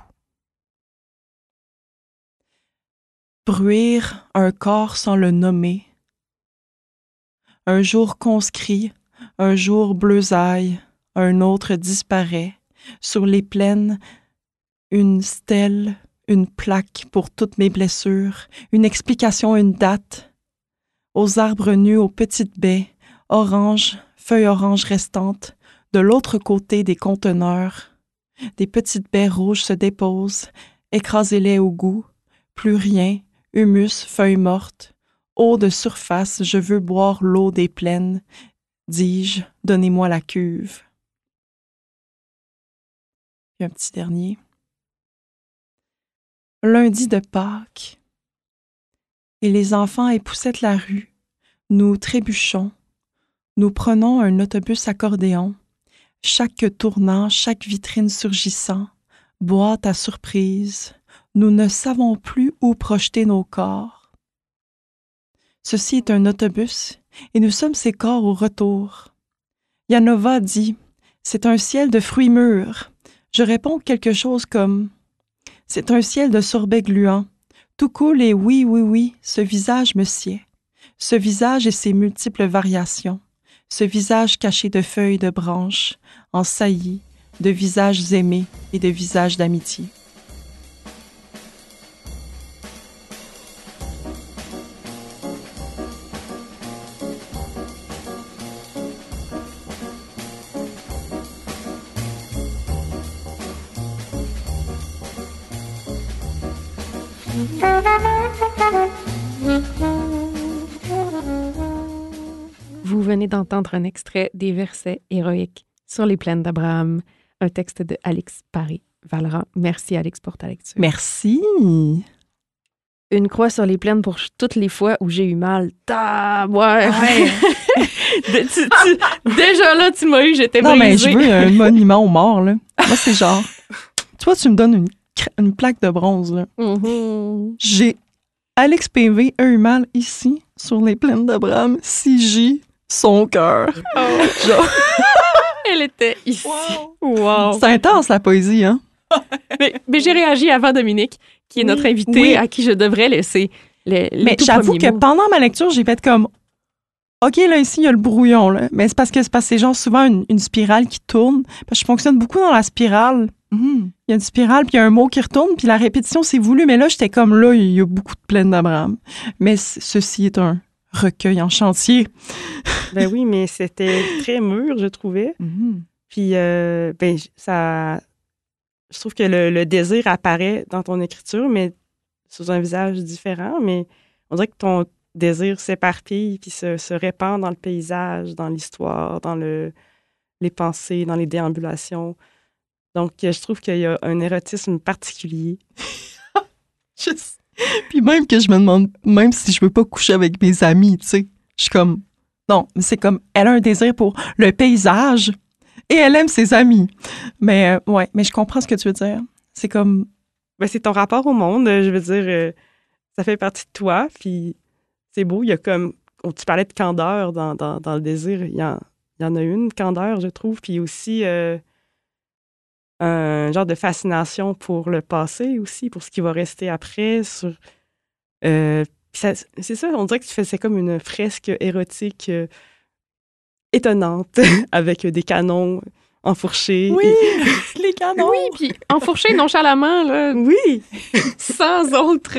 Speaker 6: Bruire un corps sans le nommer. Un jour conscrit, un jour bleusaille, un autre disparaît. Sur les plaines, une stèle, une plaque pour toutes mes blessures, une explication, une date. Aux arbres nus, aux petites baies, orange, feuilles oranges restantes, de l'autre côté des conteneurs. Des petites baies rouges se déposent, écrasez-les au goût. Plus rien, humus, feuilles mortes. Eau de surface, je veux boire l'eau des plaines. Dis-je, donnez-moi la cuve. Puis un petit dernier. Lundi de Pâques. Et les enfants époussettent la rue. Nous trébuchons. Nous prenons un autobus accordéon. Chaque tournant, chaque vitrine surgissant. Boîte à surprise. Nous ne savons plus où projeter nos corps. Ceci est un autobus, et nous sommes ses corps au retour. Yanova dit « C'est un ciel de fruits mûrs ». Je réponds quelque chose comme « C'est un ciel de sorbets gluants. Tout coule et oui, oui, oui, ce visage me sied. Ce visage et ses multiples variations. Ce visage caché de feuilles de branches, en saillies, de visages aimés et de visages d'amitié. »
Speaker 4: Vous venez d'entendre un extrait des versets héroïques sur les plaines d'Abraham, un texte de Alix Paré-Vallerand. Merci Alix pour ta lecture.
Speaker 6: Merci.
Speaker 4: Une croix sur les plaines pour toutes les fois où j'ai eu mal. Ouais. Déjà là, tu m'as eu, j'étais brisée.
Speaker 6: Non, mais je veux un monument aux morts, là. Moi, c'est genre... Toi, tu me donnes une plaque de bronze, là.
Speaker 4: Mm-hmm.
Speaker 6: J'ai Alex PV a eu mal ici, sur les plaines d'Abraham, CJ, son cœur.
Speaker 4: Oh.
Speaker 6: Genre...
Speaker 4: Elle était ici. Wow.
Speaker 6: C'est intense, la poésie, hein?
Speaker 4: mais j'ai réagi avant Dominique, qui est notre invité, à qui je devrais laisser les
Speaker 6: mais
Speaker 4: tout
Speaker 6: j'avoue que
Speaker 4: mots.
Speaker 6: pendant ma lecture, j'ai fait comme... OK, là, ici, il y a le brouillon, là. Mais c'est parce que c'est genre souvent une spirale qui tourne. Parce que je fonctionne beaucoup dans la spirale. Il y a une spirale, puis il y a un mot qui retourne, puis la répétition, c'est voulu. Mais là, j'étais comme là, il y a beaucoup de plaines d'Abraham. Mais ceci est un recueil en chantier.
Speaker 5: Ben oui, mais c'était très mûr, je trouvais. Puis, ça... Je trouve que le désir apparaît dans ton écriture, mais sous un visage différent. Mais on dirait que ton désir s'éparpille puis se répand dans le paysage, dans l'histoire, dans les pensées, dans les déambulations. Donc, je trouve qu'il y a un érotisme particulier.
Speaker 6: Puis même que je me demande, même si je veux pas coucher avec mes amis, tu sais, je suis comme... Non, c'est comme, elle a un désir pour le paysage et elle aime ses amis. Mais ouais, mais je comprends ce que tu veux dire. C'est comme...
Speaker 5: Ben, c'est ton rapport au monde, je veux dire, ça fait partie de toi, puis c'est beau, il y a comme... Tu parlais de candeur dans le désir, il y en a une candeur, je trouve, puis aussi un genre de fascination pour le passé aussi, pour ce qui va rester après, c'est ça, on dirait que c'est comme une fresque érotique étonnante, avec des canons enfourchés.
Speaker 6: Oui, les canons!
Speaker 4: Oui, puis enfourchés nonchalamment, là.
Speaker 5: Oui!
Speaker 4: Sans autre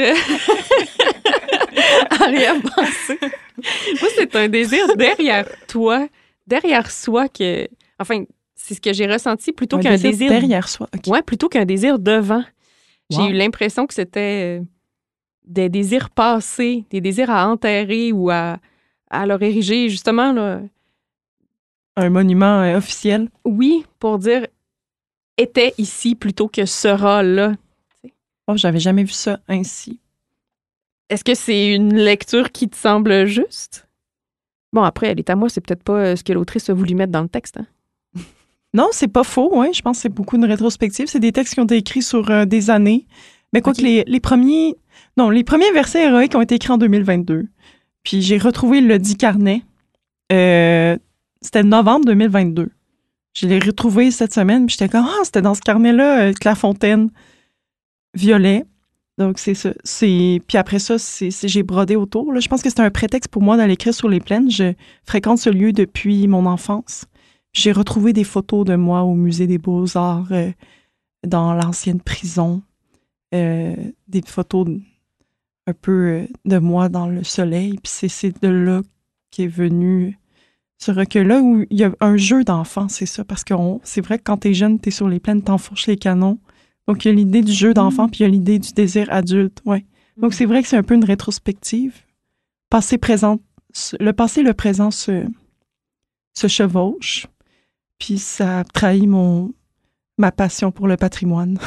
Speaker 4: arrière-pensée. Moi, c'est un désir derrière toi, derrière soi, que... Enfin, c'est ce que j'ai ressenti plutôt
Speaker 6: Un
Speaker 4: qu'un désir
Speaker 6: derrière soi. OK.
Speaker 4: Ouais, plutôt qu'un désir devant. J'ai
Speaker 6: Wow.
Speaker 4: eu l'impression que c'était des désirs passés, des désirs à enterrer ou à leur ériger, justement, là,
Speaker 6: Un monument officiel.
Speaker 4: oui, pour dire était ici plutôt que sera là.
Speaker 6: Oh, j'avais jamais vu ça ainsi.
Speaker 4: Est-ce que c'est une lecture qui te semble juste? Bon, après, elle est à moi, c'est peut-être pas ce que l'autrice a voulu mettre dans le texte. Hein?
Speaker 6: Non, c'est pas faux, ouais. Je pense que c'est beaucoup une rétrospective. C'est des textes qui ont été écrits sur des années. Mais quoi
Speaker 4: Ok.
Speaker 6: que les premiers versets héroïques ont été écrits en 2022. Puis j'ai retrouvé le dit carnet. C'était novembre 2022. Je l'ai retrouvé cette semaine, puis j'étais comme, c'était dans ce carnet-là, Clairefontaine, violet. Donc, c'est ça. Puis après ça, j'ai brodé autour. Là. Je pense que c'était un prétexte pour moi d'aller écrire sur les plaines. Je fréquente ce lieu depuis mon enfance. J'ai retrouvé des photos de moi au Musée des Beaux-Arts, dans l'ancienne prison. Des photos un peu de moi dans le soleil. Puis c'est de là qu'est venu ce recueil-là où il y a un jeu d'enfant, c'est ça. Parce que c'est vrai que quand t'es jeune, t'es sur les plaines, t'enfourches les canons. Donc, il y a l'idée du jeu d'enfant, puis il y a l'idée du désir adulte, ouais. Donc, c'est vrai que c'est un peu une rétrospective. Passé, présent, le passé et le présent se chevauchent, puis ça trahit ma passion pour le patrimoine.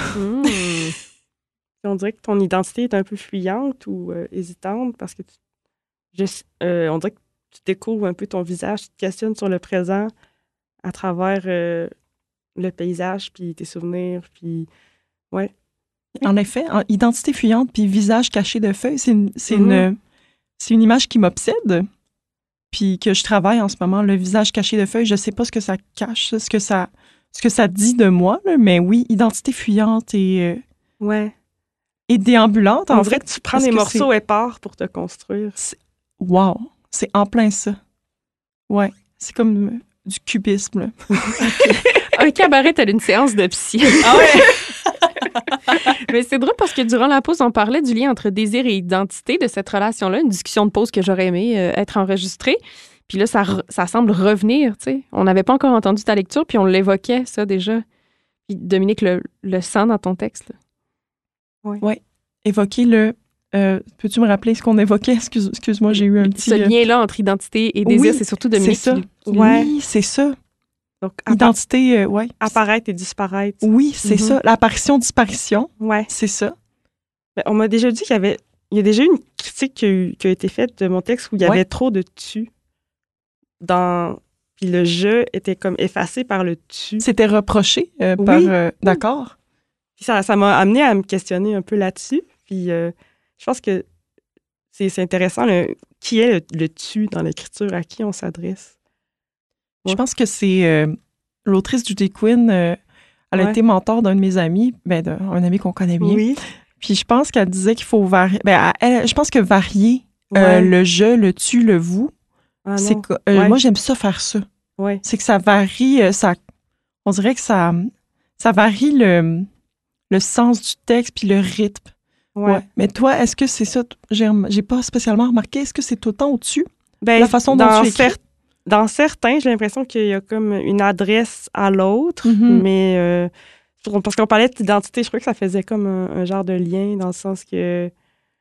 Speaker 5: On dirait que ton identité est un peu fuyante ou hésitante parce que on dirait que tu découvres un peu ton visage, tu te questionnes sur le présent à travers le paysage, puis tes souvenirs, puis ouais.
Speaker 6: En effet, identité fuyante puis visage caché de feuilles, c'est une image qui m'obsède, puis que je travaille en ce moment. Le visage caché de feuilles, je sais pas ce que ça cache, ce que ça dit de moi, là, mais oui, identité fuyante et déambulante.
Speaker 5: On dirait que tu prends des morceaux épars pour te construire.
Speaker 6: Wow, c'est en plein ça. Ouais, c'est comme du cubisme. Là.
Speaker 4: Un cabaret, t'as une séance de psy.
Speaker 6: Ah ouais!
Speaker 4: Mais c'est drôle parce que durant la pause, on parlait du lien entre désir et identité, de cette relation-là, une discussion de pause que j'aurais aimé être enregistrée. Puis là, ça semble revenir, tu sais. On n'avait pas encore entendu ta lecture, puis on l'évoquait, ça, déjà. Puis Dominique le sent dans ton texte.
Speaker 6: Oui. Évoquer le... peux-tu me rappeler ce qu'on évoquait? Excuse-moi, j'ai eu un petit...
Speaker 4: Ce lien-là entre identité et désir, c'est surtout Dominique.
Speaker 6: C'est ça. Oui, c'est ça.
Speaker 5: Donc,
Speaker 6: identité, oui.
Speaker 5: Apparaître et disparaître.
Speaker 6: Oui, c'est ça. L'apparition-disparition.
Speaker 5: Ouais.
Speaker 6: C'est ça.
Speaker 5: Ben, on m'a déjà dit qu'il y a déjà eu une critique qui a été faite de mon texte où il y avait trop de tu. Puis le je était comme effacé par le tu.
Speaker 6: C'était reproché par... D'accord.
Speaker 5: Puis ça m'a amené à me questionner un peu là-dessus. Puis je pense que c'est intéressant, qui est le tu dans l'écriture, à qui on s'adresse.
Speaker 6: Je pense que c'est l'autrice Judy Quinn, elle a été mentor d'un de mes amis, un ami qu'on connaît bien.
Speaker 5: Oui.
Speaker 6: Puis je pense qu'elle disait qu'il faut varier. Je pense que varier le je, le tu, le vous, c'est que moi j'aime ça faire ça.
Speaker 5: Ouais.
Speaker 6: C'est que ça varie, on dirait que ça varie le sens du texte puis le rythme. Ouais. Mais toi, est-ce que c'est ça? J'ai pas spécialement remarqué. Est-ce que c'est tout le temps au-dessus? La façon dont tu écris?
Speaker 5: Dans certains, j'ai l'impression qu'il y a comme une adresse à l'autre, mais parce qu'on parlait d'identité, je crois que ça faisait comme un genre de lien dans le sens que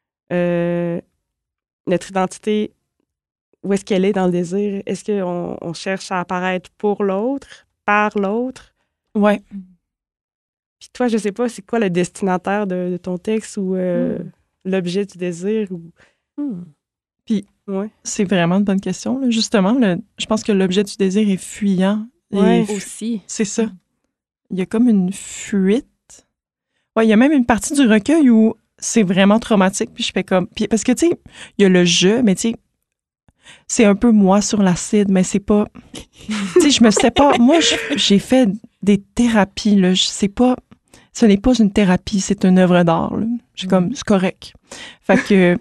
Speaker 5: notre identité, où est-ce qu'elle est dans le désir? Est-ce qu'on cherche à apparaître pour l'autre, par l'autre?
Speaker 6: Ouais.
Speaker 5: Puis toi, je sais pas, c'est quoi le destinataire de ton texte ou l'objet du désir?
Speaker 6: Puis, c'est vraiment une bonne question. Là. Justement, je pense que l'objet du désir est fuyant.
Speaker 4: Oui, aussi.
Speaker 6: C'est ça. Il y a comme une fuite. Ouais, il y a même une partie du recueil où c'est vraiment traumatique. Puis je fais comme... parce que, tu sais, il y a le je, mais tu sais, c'est un peu moi sur l'acide, mais c'est pas... tu sais, je me sais pas... Moi, j'ai fait des thérapies, là. C'est pas... Ce n'est pas une thérapie, c'est une œuvre d'art, là. J'ai comme... C'est correct. Fait que...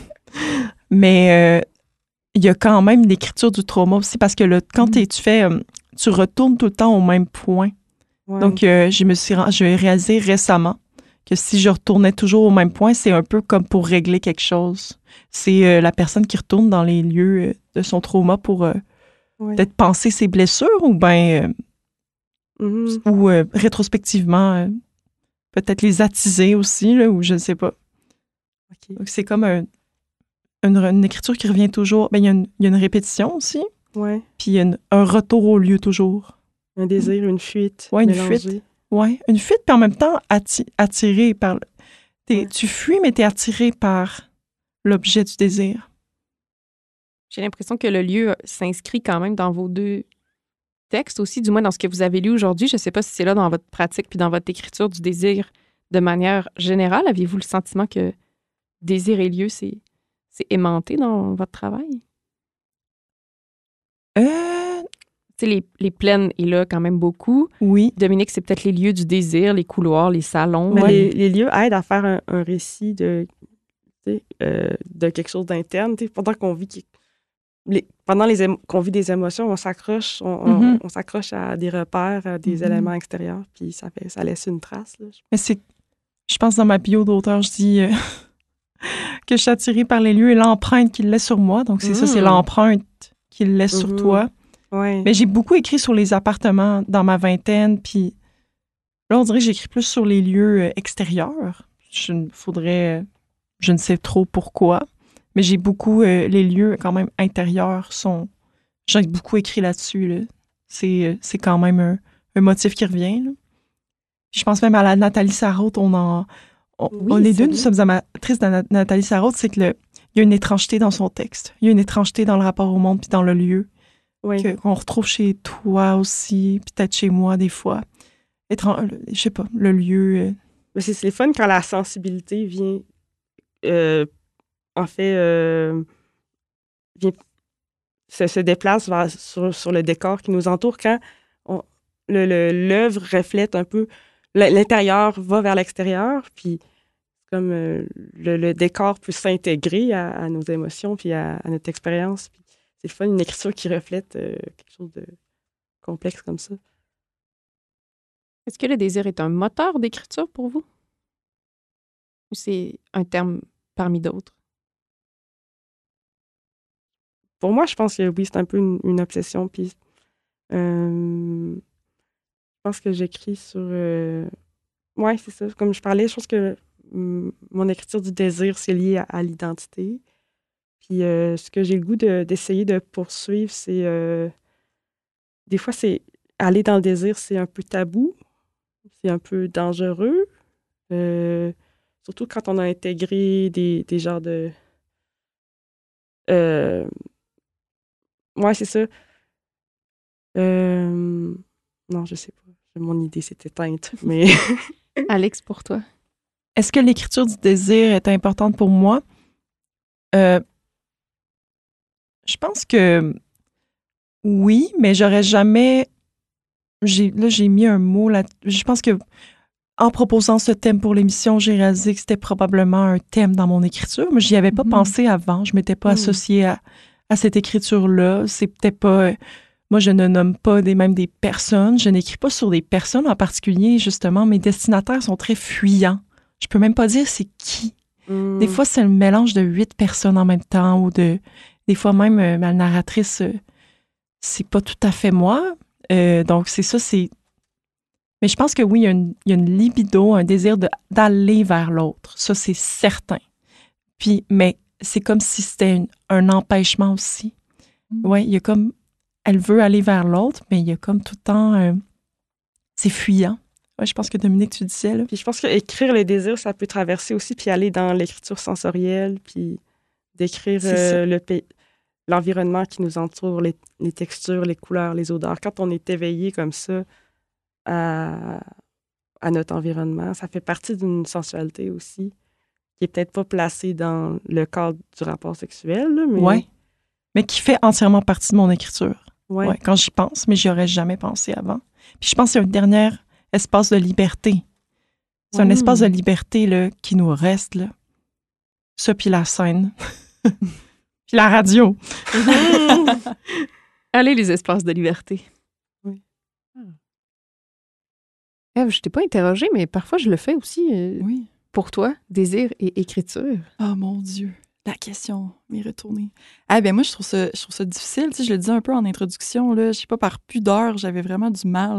Speaker 6: Mais il y a quand même l'écriture du trauma aussi parce que quand tu retournes tout le temps au même point. Ouais. Donc, j'ai réalisé récemment que si je retournais toujours au même point, c'est un peu comme pour régler quelque chose. C'est la personne qui retourne dans les lieux de son trauma pour peut-être penser ses blessures ou bien ou rétrospectivement, peut-être les attiser aussi, là, ou je ne sais pas.
Speaker 5: OK.
Speaker 6: Donc, c'est comme une écriture qui revient toujours. Ben, il y a une répétition aussi,
Speaker 5: Ouais.
Speaker 6: puis il y a un retour au lieu toujours.
Speaker 5: Un désir, une fuite.
Speaker 6: Ouais, une
Speaker 5: mélangée.
Speaker 6: fuite. Oui, une fuite, puis en même temps attiré par...
Speaker 5: Ouais.
Speaker 6: Tu fuis, mais tu es attiré par l'objet du désir.
Speaker 4: J'ai l'impression que le lieu s'inscrit quand même dans vos deux textes aussi, du moins dans ce que vous avez lu aujourd'hui. Je ne sais pas si c'est là dans votre pratique puis dans votre écriture du désir de manière générale. Aviez-vous le sentiment que désir et lieu, c'est aimanté dans votre travail? Tu sais, les plaines est là quand même beaucoup.
Speaker 6: Oui.
Speaker 4: Dominique, c'est peut-être les lieux du désir, les couloirs, les salons.
Speaker 5: Mais
Speaker 6: Ouais.
Speaker 5: les lieux aident à faire un récit de quelque chose d'interne. Pendant qu'on vit qu'on vit des émotions, on s'accroche, on s'accroche à des repères, à des éléments extérieurs, puis ça laisse une trace. Là.
Speaker 6: Mais je pense dans ma bio d'auteur, je dis que je suis attirée par les lieux et l'empreinte qu'il laisse sur moi. Donc, c'est ça, c'est l'empreinte qu'il laisse sur toi.
Speaker 5: Ouais.
Speaker 6: Mais j'ai beaucoup écrit sur les appartements dans ma vingtaine, puis là, on dirait que j'écris plus sur les lieux extérieurs. Je ne sais trop pourquoi, mais j'ai beaucoup, les lieux quand même intérieurs j'ai beaucoup écrit là-dessus. Là. C'est quand même un motif qui revient. Là. Je pense même à la Nathalie Sarraute, les deux, nous sommes amatrices de Nathalie Sarraute, c'est que il y a une étrangeté dans son texte. Il y a une étrangeté dans le rapport au monde puis dans le lieu.
Speaker 5: Oui.
Speaker 6: Qu'on retrouve chez toi aussi, peut-être chez moi des fois. Je sais pas, le lieu.
Speaker 5: Mais c'est le fun quand la sensibilité vient, se déplace sur le décor qui nous entoure, quand l'œuvre reflète un peu, l'intérieur va vers l'extérieur, puis comme le décor peut s'intégrer à nos émotions puis à notre expérience. Puis c'est le fun, une écriture qui reflète quelque chose de complexe comme ça.
Speaker 4: Est-ce que le désir est un moteur d'écriture pour vous? Ou c'est un terme parmi d'autres?
Speaker 5: Pour moi, je pense que oui, c'est un peu une obsession. Puis, je pense que j'écris sur... Oui, c'est ça. Comme je parlais, je pense que mon écriture du désir, c'est lié à l'identité. Puis ce que j'ai le goût d'essayer de poursuivre, c'est... des fois, c'est aller dans le désir, c'est un peu tabou. C'est un peu dangereux. Surtout quand on a intégré des genres de... Ouais, c'est ça. Non, je sais pas. Mon idée s'est éteinte, mais...
Speaker 4: Alex, pour toi?
Speaker 6: Est-ce que l'écriture du désir est importante pour moi? Je pense que oui, mais j'aurais jamais... j'ai mis un mot là. Je pense que en proposant ce thème pour l'émission, j'ai réalisé que c'était probablement un thème dans mon écriture, mais j'y avais pas pensé avant. Je m'étais pas associée à cette écriture-là. C'est peut-être pas... Moi, je ne nomme pas même des personnes. Je n'écris pas sur des personnes en particulier, justement. Mes destinataires sont très fuyants. Je peux même pas dire c'est qui. Des fois, c'est un mélange de 8 personnes en même temps, ou des fois même, ma narratrice, c'est pas tout à fait moi. Donc, c'est ça, Mais je pense que oui, il y a une libido, un désir d'aller vers l'autre. Ça, c'est certain. Mais c'est comme si c'était un empêchement aussi. Oui, il y a comme... Elle veut aller vers l'autre, mais il y a comme tout le temps... c'est fuyant. Ouais, je pense que Dominique, tu disais, là.
Speaker 5: Puis je pense qu'écrire les désirs, ça peut traverser aussi, puis aller dans l'écriture sensorielle, puis d'écrire l'environnement qui nous entoure, les textures, les couleurs, les odeurs. Quand on est éveillé comme ça à notre environnement, ça fait partie d'une sensualité aussi, qui est peut-être pas placée dans le cadre du rapport sexuel, là, mais...
Speaker 6: Ouais. Mais qui fait entièrement partie de mon écriture.
Speaker 5: Ouais.
Speaker 6: Ouais, quand j'y pense, mais j'y aurais jamais pensé avant. Puis je pense qu'il y a un dernier espace de liberté. C'est un espace de liberté là, qui nous reste. Là. Ça, puis la scène. Puis la radio.
Speaker 4: Allez, les espaces de liberté.
Speaker 5: Oui.
Speaker 4: Ève, je t'ai pas interrogée, mais parfois je le fais aussi.
Speaker 2: Oui.
Speaker 4: Pour toi, désir et écriture.
Speaker 2: Oh mon Dieu, la question m'est retournée. Ah ben moi, je trouve ça difficile. Tu sais, je le disais un peu en introduction, là, je sais pas, par pudeur, j'avais vraiment du mal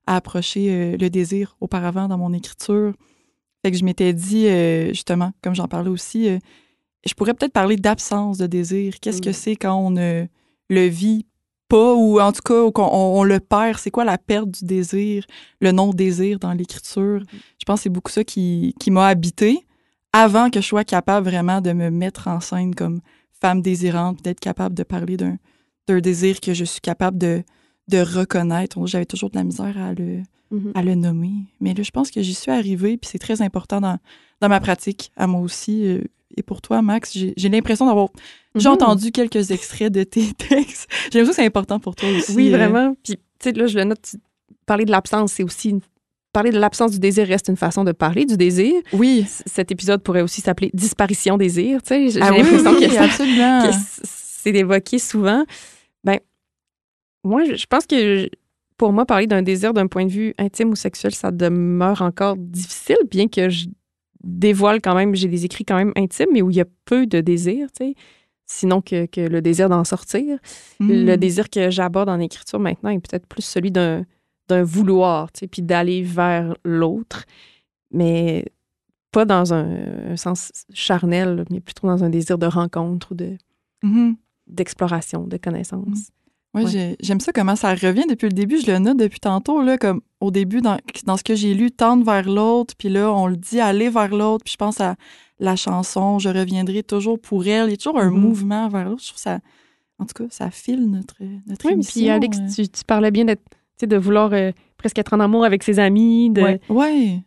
Speaker 2: à approcher le désir auparavant dans mon écriture. Fait que je m'étais dit, justement, comme j'en parlais aussi, je pourrais peut-être parler d'absence de désir. Qu'est-ce que c'est quand on ne le vit pas, ou en tout cas, on le perd? C'est quoi la perte du désir, le non-désir dans l'écriture? Je pense que c'est beaucoup ça qui m'a habité avant que je sois capable vraiment de me mettre en scène comme femme désirante, d'être capable de parler d'un désir que je suis capable de reconnaître. J'avais toujours de la misère à le nommer. Mais là, je pense que j'y suis arrivée, puis c'est très important dans ma pratique, à moi aussi. Et pour toi, Max, j'ai l'impression d'avoir déjà entendu quelques extraits de tes textes. J'ai l'impression que c'est important pour toi aussi.
Speaker 4: Oui, vraiment. Puis, tu sais, là, je le note, parler de l'absence, c'est aussi... Parler de l'absence du désir reste une façon de parler du désir.
Speaker 2: Oui.
Speaker 4: Cet épisode pourrait aussi s'appeler « Disparition désir ». Tu sais, j'ai
Speaker 2: l'impression
Speaker 4: que c'est évoqué souvent. Ben, moi, je pense que pour moi, parler d'un désir d'un point de vue intime ou sexuel, ça demeure encore difficile, bien que je dévoile quand même, j'ai des écrits quand même intimes, mais où il y a peu de désir, tu sais, sinon que le désir d'en sortir. Le désir que j'aborde en écriture maintenant est peut-être plus celui d'un vouloir, tu sais, puis d'aller vers l'autre, mais pas dans un sens charnel, mais plutôt dans un désir de rencontre ou d'exploration, de connaissance.
Speaker 2: Ouais. J'aime ça comment ça revient depuis le début. Je le note depuis tantôt, là, comme au début, dans ce que j'ai lu, tendre vers l'autre, puis là, on le dit, aller vers l'autre, puis je pense à la chanson « Je reviendrai toujours pour elle ». Il y a toujours un mouvement vers l'autre. Je trouve ça, en tout cas, ça file notre émission.
Speaker 4: Puis Alex, tu parlais bien de vouloir presque être en amour avec ses amis.
Speaker 6: Ouais.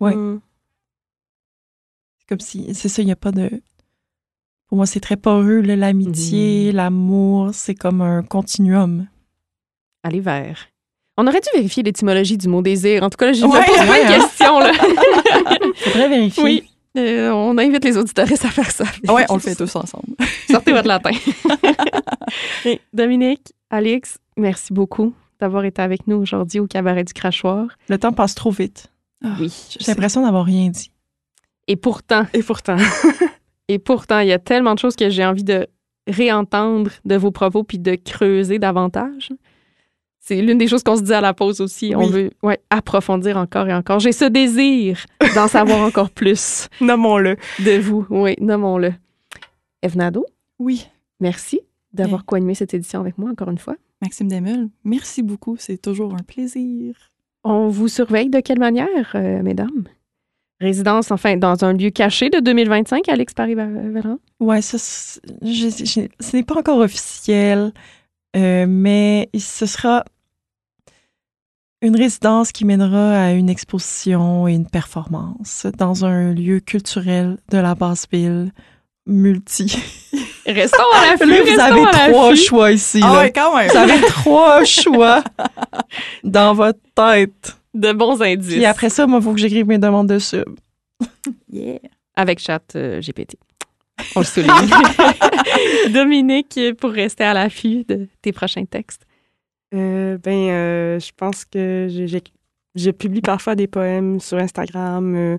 Speaker 6: C'est comme si, c'est ça, il n'y a pas de... Pour moi, c'est très poreux, là, l'amitié, l'amour, c'est comme un continuum.
Speaker 4: Aller vers. On aurait dû vérifier l'étymologie du mot désir. En tout cas, là, je me pose plein de questions. Là.
Speaker 6: Faudrait vérifier.
Speaker 4: Oui. On invite les auditeurs à faire ça.
Speaker 2: Ouais, on le fait tous ensemble.
Speaker 4: Sortez votre latin. Dominique, Alex, merci beaucoup d'avoir été avec nous aujourd'hui au Cabaret du Crachoir.
Speaker 6: Le temps passe trop vite.
Speaker 4: Oui.
Speaker 6: J'ai l'impression d'avoir rien dit.
Speaker 4: Et pourtant, il y a tellement de choses que j'ai envie de réentendre de vos propos puis de creuser davantage. C'est l'une des choses qu'on se dit à la pause aussi. On veut approfondir encore et encore. J'ai ce désir d'en savoir encore plus.
Speaker 5: Nommons-le.
Speaker 4: De vous. Oui, nommons-le. Ève Nadeau.
Speaker 2: Oui.
Speaker 4: Merci d'avoir co-animé cette édition avec moi encore une fois.
Speaker 2: Maxime Desmeules, merci beaucoup. C'est toujours un plaisir.
Speaker 4: On vous surveille de quelle manière, mesdames? Résidence, enfin, dans un lieu caché de 2025, Alex Paré-Vallerand?
Speaker 6: Oui, ça, ce n'est pas encore officiel, mais ce sera une résidence qui mènera à une exposition et une performance dans un lieu culturel de la Basse-Ville, multi.
Speaker 4: Restons à l'affût.
Speaker 6: Là, vous avez 3 choix ici.
Speaker 2: Ah ouais, quand même.
Speaker 6: Vous avez 3 choix dans votre tête.
Speaker 4: De bons indices.
Speaker 6: Puis après ça, moi, il faut que j'écrive mes demandes de sub.
Speaker 2: Yeah.
Speaker 4: Avec Chat GPT. On le souligne. Dominique, pour rester à l'affût de tes prochains textes.
Speaker 5: Je pense que je publie parfois des poèmes sur Instagram.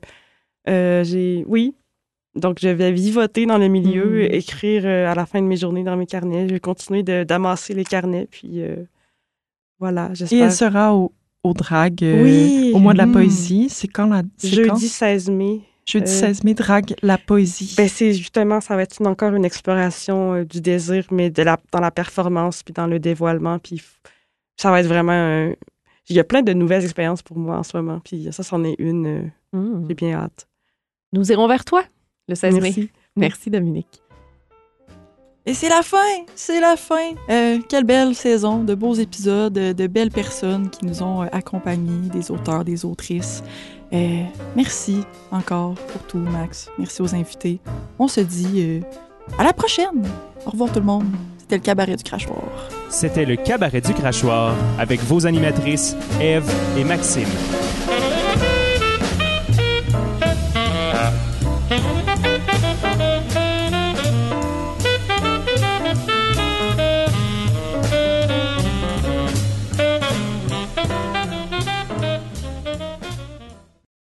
Speaker 5: Donc, je vais vivoter dans le milieu, écrire à la fin de mes journées dans mes carnets. Je vais continuer d'amasser les carnets. Puis voilà, j'espère.
Speaker 6: Et elle sera au Drag au mois de la poésie. C'est quand
Speaker 5: Jeudi 16 mai.
Speaker 6: Jeudi 16 mai, Drag la poésie.
Speaker 5: C'est justement, ça va être encore une exploration du désir, mais dans la performance, puis dans le dévoilement. Puis ça va être vraiment... Il y a plein de nouvelles expériences pour moi en ce moment. Puis ça, c'en est une. J'ai bien hâte.
Speaker 4: Nous irons vers toi le 16 mai. Merci, Dominique.
Speaker 2: Et c'est la fin. Quelle belle saison, de beaux épisodes, de belles personnes qui nous ont accompagnés, des auteurs, des autrices. Merci encore pour tout, Max. Merci aux invités. On se dit à la prochaine. Au revoir tout le monde. C'était le Cabaret du Crachoir.
Speaker 1: C'était le Cabaret du Crachoir avec vos animatrices Ève et Maxime.